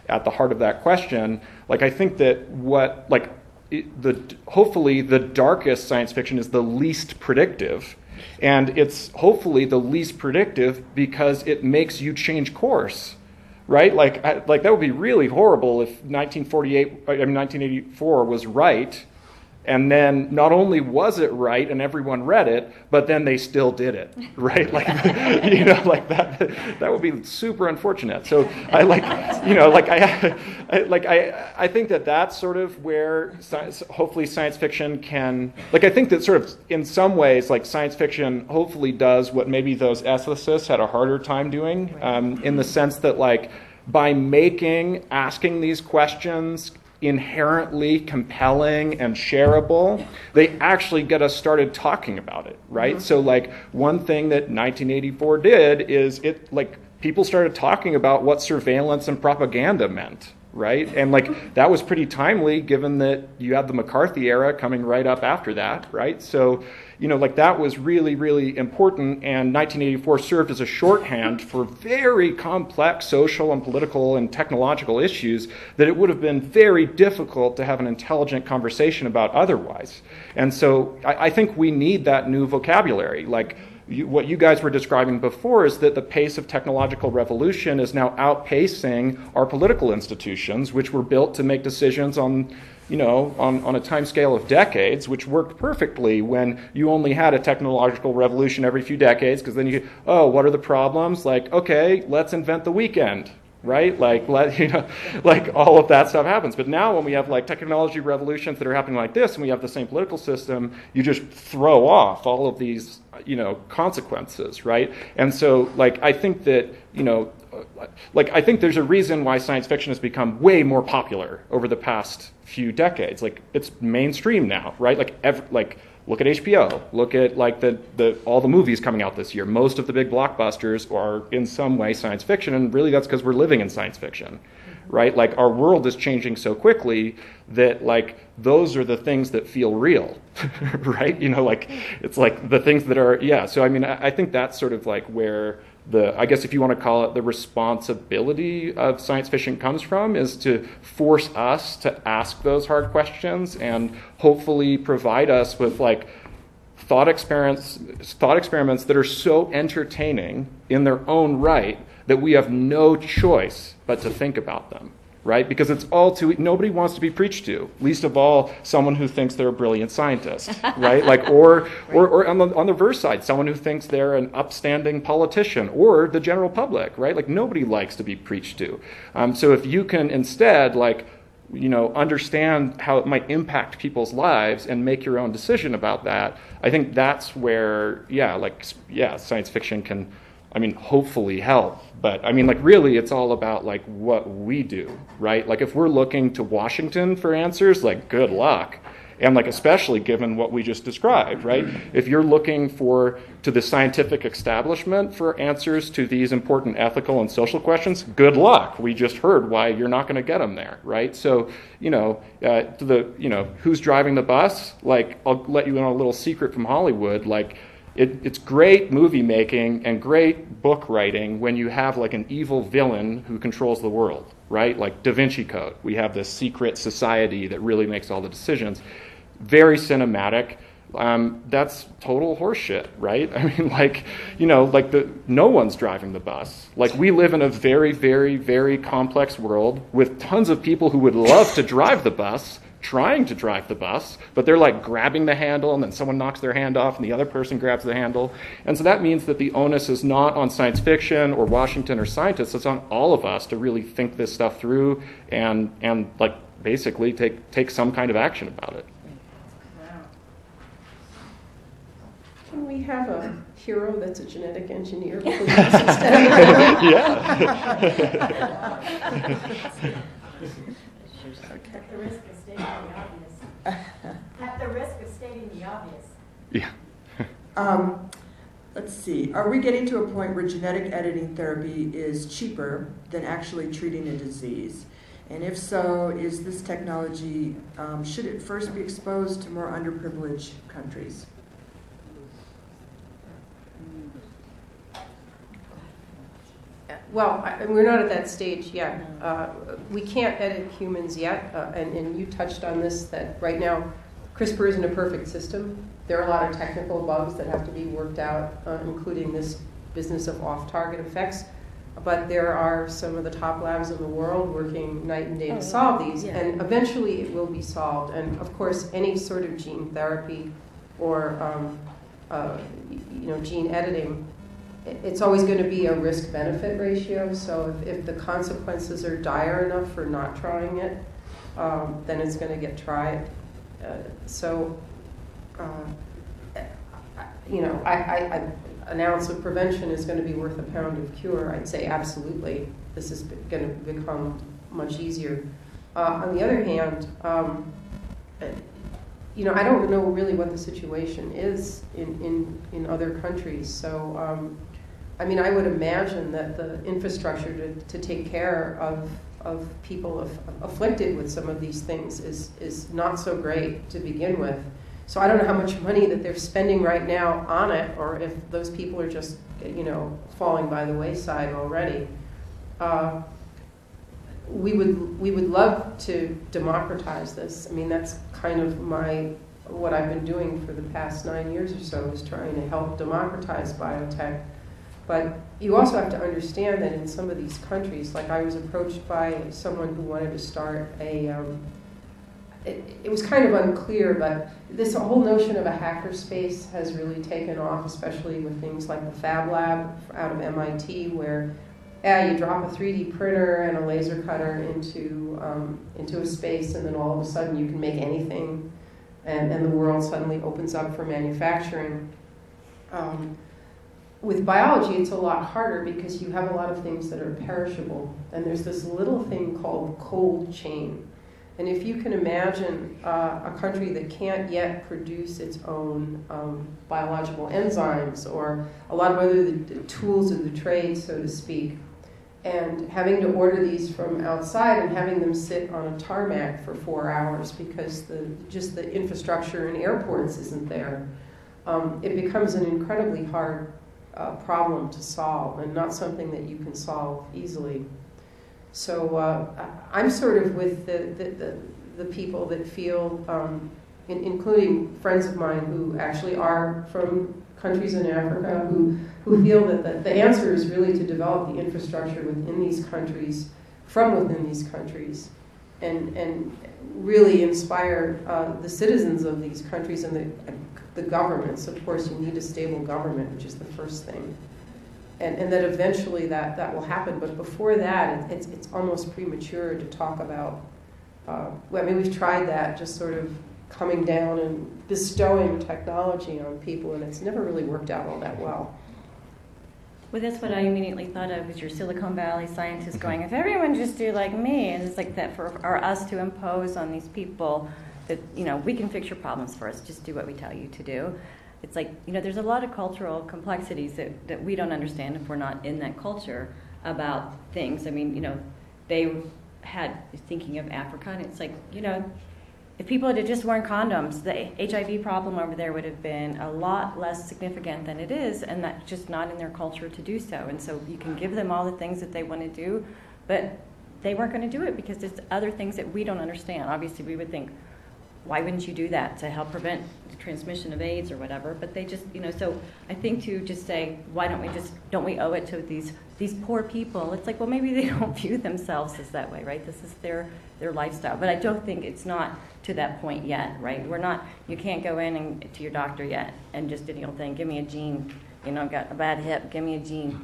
at the heart of that question, like I think that what like it, the hopefully the darkest science fiction is the least predictive, and it's hopefully the least predictive because it makes you change course, right? Like I, like that would be really horrible if nineteen forty-eight, I mean nineteen eighty-four was right. And then not only was it right and everyone read it, but then they still did it, right? Like, you know, like that, that would be super unfortunate. So I like, you know, like I, I like I, I think that that's sort of where science, hopefully science fiction can, like I think that sort of in some ways, like science fiction hopefully does what maybe those ethicists had a harder time doing, um, in the sense that like by making asking these questions inherently compelling and shareable, they actually get us started talking about it, right? Mm-hmm. So like one thing that nineteen eighty-four did is it like people started talking about what surveillance and propaganda meant, right? And like that was pretty timely given that you had the McCarthy era coming right up after that, right? So, you know, like that was really, really important, and nineteen eighty-four served as a shorthand for very complex social and political and technological issues that it would have been very difficult to have an intelligent conversation about otherwise. And so I, I think we need that new vocabulary. Like you, what you guys were describing before is that the pace of technological revolution is now outpacing our political institutions, which were built to make decisions on you know, on, on a time scale of decades, which worked perfectly when you only had a technological revolution every few decades, because then you, oh, what are the problems? Like, okay, let's invent the weekend, right? Like, let, you know, like all of that stuff happens. But now when we have like technology revolutions that are happening like this, and we have the same political system, you just throw off all of these, you know, consequences, right? And so, like, I think that, you know, like I think there's a reason why science fiction has become way more popular over the past few decades. Like it's mainstream now, right? Like every, like look at H B O, look at like the the all the movies coming out this year. Most of the big blockbusters are in some way science fiction, and really that's because we're living in science fiction, right? Like our world is changing so quickly that like those are the things that feel real, right? You know, like it's like the things that are yeah. So I mean, I, I think that's sort of like where the, I guess if you want to call it the responsibility of science fiction comes from, is to force us to ask those hard questions and hopefully provide us with like thought experiments, thought experiments that are so entertaining in their own right that we have no choice but to think about them. Right? Because it's all too, nobody wants to be preached to, least of all someone who thinks they're a brilliant scientist, right? Like, or, or, or on the, on the reverse side, someone who thinks they're an upstanding politician, or the general public, right? Like, nobody likes to be preached to. Um, so if you can instead, like, you know, understand how it might impact people's lives and make your own decision about that, I think that's where, yeah, like, yeah, science fiction can, I mean, hopefully help. But I mean, like, really, it's all about like what we do, right? Like, if we're looking to Washington for answers, like, good luck. And like, especially given what we just described, right? If you're looking for to the scientific establishment for answers to these important ethical and social questions, good luck. We just heard why you're not going to get them there, right? So, you know, uh, to the, you know, who's driving the bus? Like, I'll let you in on a little secret from Hollywood. Like, It, it's great movie making and great book writing when you have like an evil villain who controls the world, right? Like Da Vinci Code. We have this secret society that really makes all the decisions. Very cinematic. Um, that's total horseshit, right? I mean, like, you know, like the no one's driving the bus. Like, we live in a very, very, very complex world with tons of people who would love to drive the bus, trying to drive the bus, but they're like grabbing the handle, and then someone knocks their hand off and the other person grabs the handle. And so that means that the onus is not on science fiction or Washington or scientists, it's on all of us to really think this stuff through and and like basically take take some kind of action about it. Can we have a hero that's a genetic engineer? Yeah. At the risk of stating the obvious. At the risk of stating the obvious. Yeah. Um, let's see. Are we getting to a point where genetic editing therapy is cheaper than actually treating a disease? And if so, is this technology, um, should it first be exposed to more underprivileged countries? well, I, we're not at that stage yet. Uh, we can't edit humans yet, uh, and, and you touched on this, that right now CRISPR isn't a perfect system. There are a lot of technical bugs that have to be worked out, uh, including this business of off-target effects. But there are some of the top labs in the world working night and day to solve these, yeah. and eventually it will be solved. And of course, any sort of gene therapy or um, uh, you know, gene editing, it's always going to be a risk-benefit ratio. So if, if the consequences are dire enough for not trying it, um, then it's going to get tried. Uh, so, uh, you know, I, I, I, an ounce of prevention is going to be worth a pound of cure. I'd say absolutely. This is going to become much easier. Uh, on the other hand, um, you know, I don't know really what the situation is in, in, in other countries. So, um, I mean, I would imagine that the infrastructure to, to take care of, of people of, afflicted with some of these things is, is not so great to begin with. So I don't know how much money that they're spending right now on it, or if those people are just, you know, falling by the wayside already. Uh, we would we would love to democratize this. I mean, that's kind of my what I've been doing for the past nine years or so, is trying to help democratize biotech. But you also have to understand that in some of these countries, like I was approached by someone who wanted to start a. Um, It, it was kind of unclear, but this whole notion of a hackerspace has really taken off, especially with things like the Fab Lab out of M I T, where yeah, you drop a three D printer and a laser cutter into um, into a space, and then all of a sudden you can make anything, and, and the world suddenly opens up for manufacturing. Um, with biology, it's a lot harder because you have a lot of things that are perishable, and there's this little thing called cold chain. And if you can imagine uh, a country that can't yet produce its own um, biological enzymes, or a lot of other the, the tools of the trade, so to speak, and having to order these from outside and having them sit on a tarmac for four hours because the just the infrastructure in airports isn't there, um, it becomes an incredibly hard uh, problem to solve, and not something that you can solve easily. So uh, I'm sort of with the, the, the, the people that feel, um, in, including friends of mine who actually are from countries in Africa, who, who feel that the, the answer is really to develop the infrastructure within these countries, from within these countries, and, and really inspire uh, the citizens of these countries and the, the governments. Of course, you need a stable government, which is the first thing. And, and that eventually that, that will happen. But before that, it, it's, it's almost premature to talk about, uh, well, I mean, we've tried that, just sort of coming down and bestowing technology on people, and it's never really worked out all that well. Well, that's what I immediately thought of, was your Silicon Valley scientists going, if everyone just do like me, and it's like that for or us to impose on these people that, you know, we can fix your problems for us, just do what we tell you to do. It's like, you know, there's a lot of cultural complexities that, that we don't understand if we're not in that culture about things. I mean, you know, they had, thinking of Africa, and it's like, you know, if people had just worn condoms, the H I V problem over there would have been a lot less significant than it is, and that's just not in their culture to do so. And so you can give them all the things that they want to do, but they weren't going to do it because there's other things that we don't understand. Obviously, we would think, why wouldn't you do that to help prevent the transmission of AIDS or whatever? But they just, you know, so I think to just say, why don't we just, don't we owe it to these these poor people? It's like, well, maybe they don't view themselves as that way, right? This is their their lifestyle. But I don't think it's not to that point yet, right? We're not, you can't go in and, to your doctor yet and just do the old thing, give me a gene, you know, got a bad hip, give me a gene.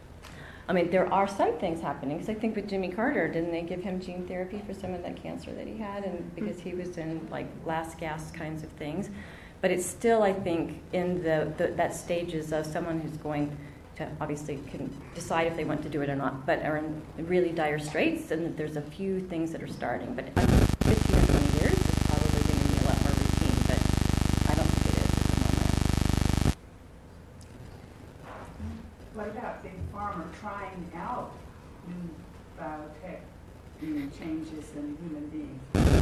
I mean, there are some things happening, because I think with Jimmy Carter, didn't they give him gene therapy for some of that cancer that he had, and because he was in like last gasp kinds of things. But it's still, I think, in the, the that stages of someone who's going to obviously can decide if they want to do it or not, but are in really dire straits, and that there's a few things that are starting. But I think fifteen or twenty years, it's probably going to be a lot more routine, but I don't think it is at the moment. What about Big Pharma trying out new biotech new changes in human beings?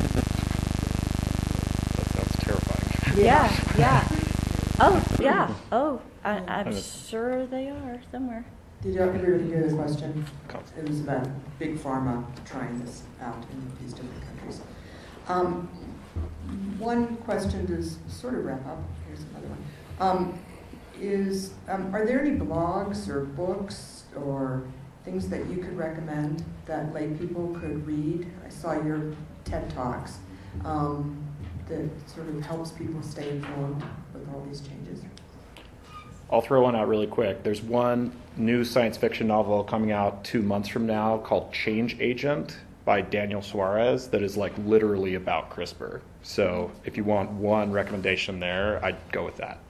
That sounds terrifying. Yeah, yeah. Oh, yeah. Oh, I, I'm sure they are somewhere. Did everybody hear the question? Come. It was about Big Pharma trying this out in these different countries. Um, one question to s- sort of wrap up, here's another one, um, is um, are there any blogs or books or things that you could recommend that lay people could read? I saw your TED Talks um, that sort of helps people stay informed with all these changes. I'll throw one out really quick. There's one new science fiction novel coming out two months from now called Change Agent by Daniel Suarez that is like literally about CRISPR. So if you want one recommendation there, I'd go with that.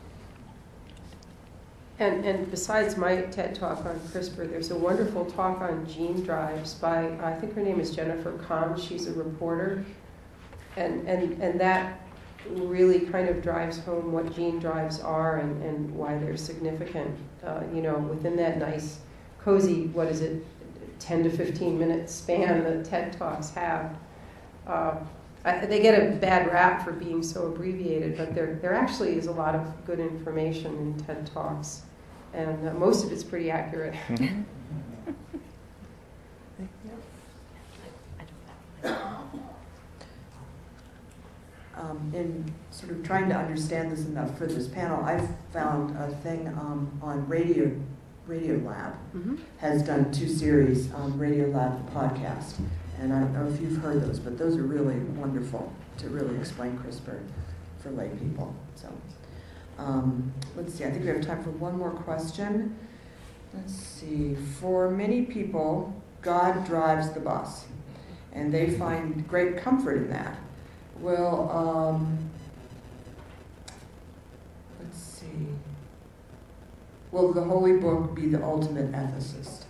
And, and besides my TED Talk on CRISPR, there's a wonderful talk on gene drives by, I think her name is Jennifer Kahn. She's a reporter. And, and, and that really kind of drives home what gene drives are and, and why they're significant, uh, you know, within that nice, cozy, what is it, ten to fifteen minute span that TED Talks have. Uh, I, they get a bad rap for being so abbreviated, but there, there actually is a lot of good information in TED Talks, and uh, most of it's pretty accurate. Mm-hmm. Um, in sort of trying to understand this enough for this panel, I've found a thing um, on Radio Radio Lab Mm-hmm. has done two series on Radio Lab the podcast, and I don't know if you've heard those, but those are really wonderful to really explain CRISPR for lay people. So um, let's see. I think we have time for one more question. Let's see. For many people, God drives the bus, and they find great comfort in that. Well, um, let's see. Will the Holy Book be the ultimate ethicist?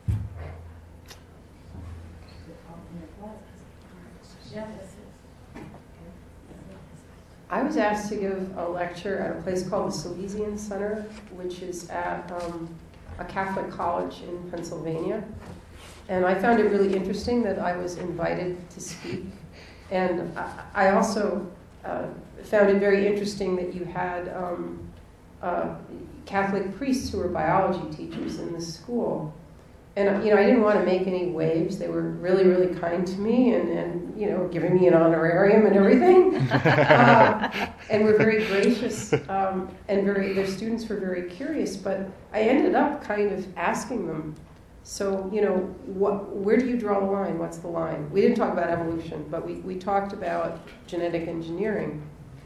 I was asked to give a lecture at a place called the Salesian Center, which is at um, a Catholic college in Pennsylvania. And I found it really interesting that I was invited to speak. And I, I also uh, found it very interesting that you had um, uh, Catholic priests who were biology teachers in this school. And, you know, I didn't want to make any waves. They were really, really kind to me and, and you know, giving me an honorarium and everything. uh, and were very gracious, um, and very, their students were very curious. But I ended up kind of asking them, so, you know, what, where do you draw the line? What's the line? We didn't talk about evolution, but we, we talked about genetic engineering.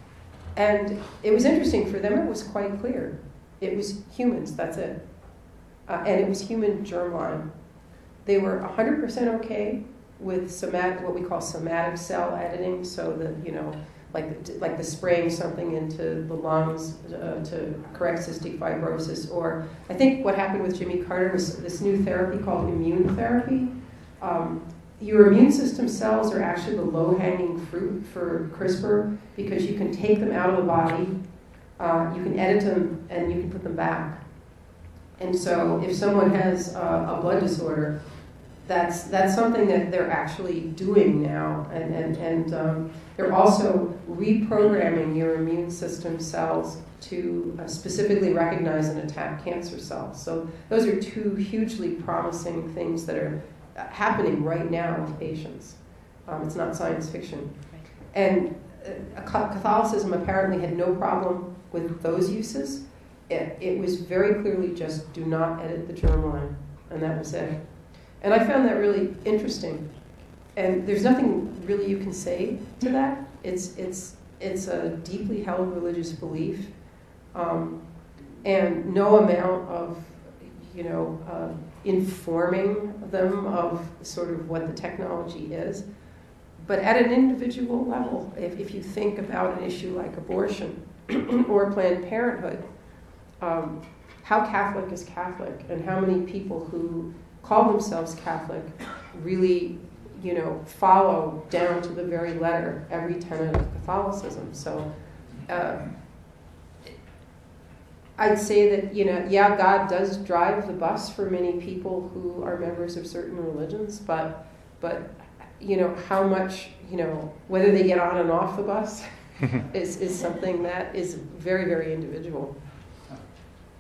And it was interesting. For them, it was quite clear. It was humans, that's it. Uh, and it was human germline. They were one hundred percent okay with somatic, what we call somatic cell editing, so that, you know, like the, like the spraying something into the lungs uh, to correct cystic fibrosis. Or I think what happened with Jimmy Carter was this new therapy called immune therapy. Um, your immune system cells are actually the low-hanging fruit for CRISPR because you can take them out of the body, uh, you can edit them, and you can put them back. And so if someone has uh, a blood disorder, that's that's something that they're actually doing now. And, and, and um, they're also reprogramming your immune system cells to uh, specifically recognize and attack cancer cells. So those are two hugely promising things that are happening right now with patients. Um, it's not science fiction. And uh, Catholicism apparently had no problem with those uses. It, it was very clearly just do not edit the germline, and that was it. And I found that really interesting. And there's nothing really you can say to that. It's it's it's a deeply held religious belief, um, and no amount of you know uh, informing them of sort of what the technology is. But at an individual level, if, if you think about an issue like abortion or Planned Parenthood, um, how Catholic is Catholic, and how many people who call themselves Catholic really, you know, follow down to the very letter every tenet of Catholicism. So uh, I'd say that, you know, yeah, God does drive the bus for many people who are members of certain religions, but, but you know, how much, you know, whether they get on and off the bus is, is something that is very, very individual.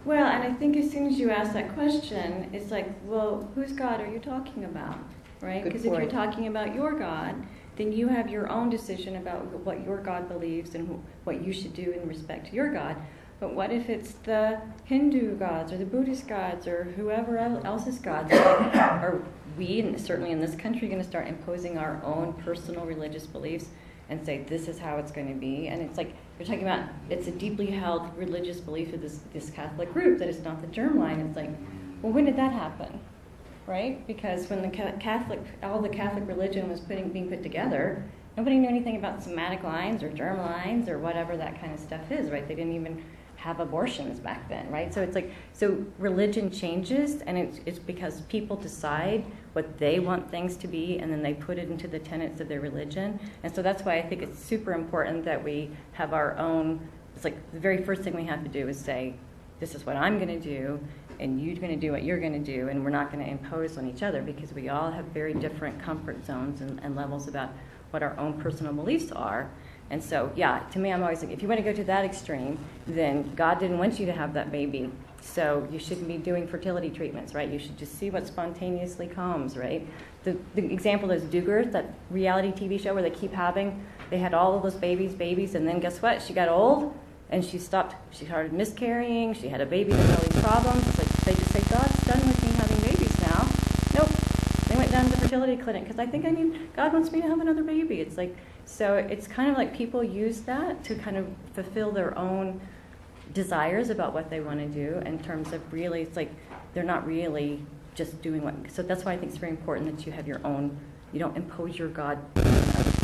Well, and I think as soon as you ask that question, it's like, well, whose God are you talking about, right? Good Because if you're point. talking about your God, then you have your own decision about what your God believes and wh- what you should do in respect to your God. But what if it's the Hindu gods or the Buddhist gods or whoever el- else's gods? Are we, and certainly in this country, going to start imposing our own personal religious beliefs and say this is how it's going to be? And it's like you're talking about, it's a deeply held religious belief of this, this Catholic group that it's not the germline. It's like, well, when did that happen? Right? Because when the Ca- Catholic, all the Catholic religion was putting, being put together, nobody knew anything about somatic lines or germ lines or whatever that kind of stuff is, right? They didn't even have abortions back then, right? So it's like, so religion changes, and it's, it's because people decide what they want things to be, and then they put it into the tenets of their religion. And so that's why I think it's super important that we have our own, it's like the very first thing we have to do is say, this is what I'm going to do, and you're going to do what you're going to do, and we're not going to impose on each other, because we all have very different comfort zones and, and levels about what our own personal beliefs are. And so, yeah, to me, I'm always like, if you want to go to that extreme, then God didn't want you to have that baby, so you shouldn't be doing fertility treatments, right? You should just see what spontaneously comes, right? The, the example is Duggar, that reality T V show where they keep having, they had all of those babies, babies, and then guess what? She got old, and she stopped, she started miscarrying, she had a baby with all these problems. It's like, they just say, God's done with me having babies now. Nope. They went down to the fertility clinic, because I think I need, God wants me to have another baby. It's like, so it's kind of like people use that to kind of fulfill their own desires about what they want to do in terms of really, it's like they're not really just doing what, so that's why I think it's very important that you have your own, you don't impose your God on others.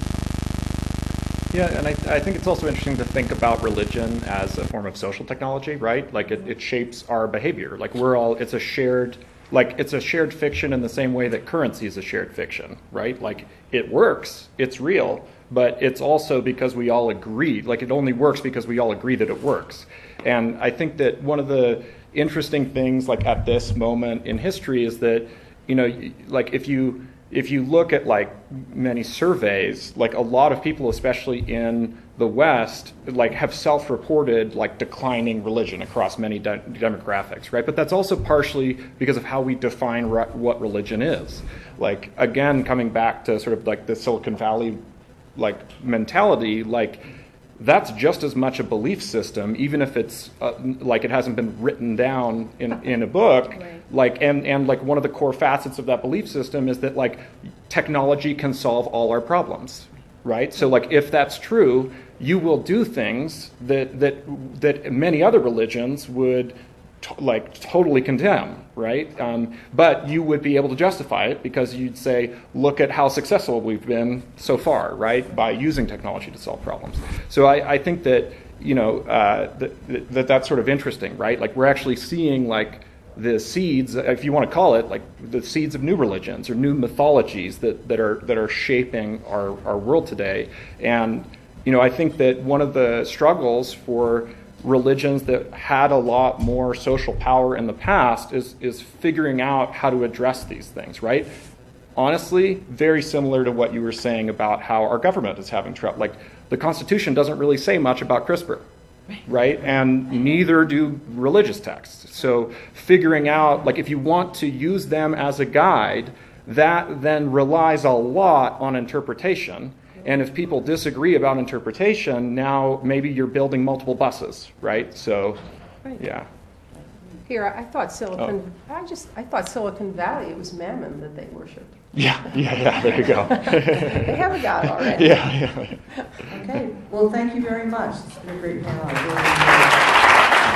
Yeah, and I, I think it's also interesting to think about religion as a form of social technology, right? Like it, it shapes our behavior. Like we're all, it's a shared, like it's a shared fiction in the same way that currency is a shared fiction, right? Like it works, it's real, but it's also because we all agree. Like it only works because we all agree that it works. And I think that one of the interesting things, like at this moment in history, is that, you know, like if you if you look at like many surveys, like a lot of people, especially in the West, like have self-reported like declining religion across many de- demographics, right? But that's also partially because of how we define re- what religion is. Like again, coming back to sort of like the Silicon Valley like mentality, like that's just as much a belief system, even if it's uh, like it hasn't been written down in, in a book. Right. Like and, and like one of the core facets of that belief system is that like technology can solve all our problems, right? So like if that's true, you will do things that that that many other religions would t- like totally condemn, right? Um, but you would be able to justify it because you'd say, look at how successful we've been so far, right, by using technology to solve problems. So I, I think that, you know, uh, that, that that's sort of interesting, right? Like we're actually seeing like the seeds, if you want to call it, like the seeds of new religions or new mythologies that, that are that are shaping our, our world today. And, you know, I think that one of the struggles for religions that had a lot more social power in the past is is figuring out how to address these things, right? Honestly, very similar to what you were saying about how our government is having trouble. Like the Constitution doesn't really say much about CRISPR, right? And neither do religious texts. So figuring out, like if you want to use them as a guide, that then relies a lot on interpretation. And if people disagree about interpretation, now maybe you're building multiple buses, right? So, Right. yeah. Here, I I thought Silicon, I just, I thought Silicon Valley, it was Mammon that they worshiped. Yeah, yeah, yeah, there you go. They have a god already. Yeah, yeah. Okay, well, thank you very much. It's been a great panel. I really enjoyed it.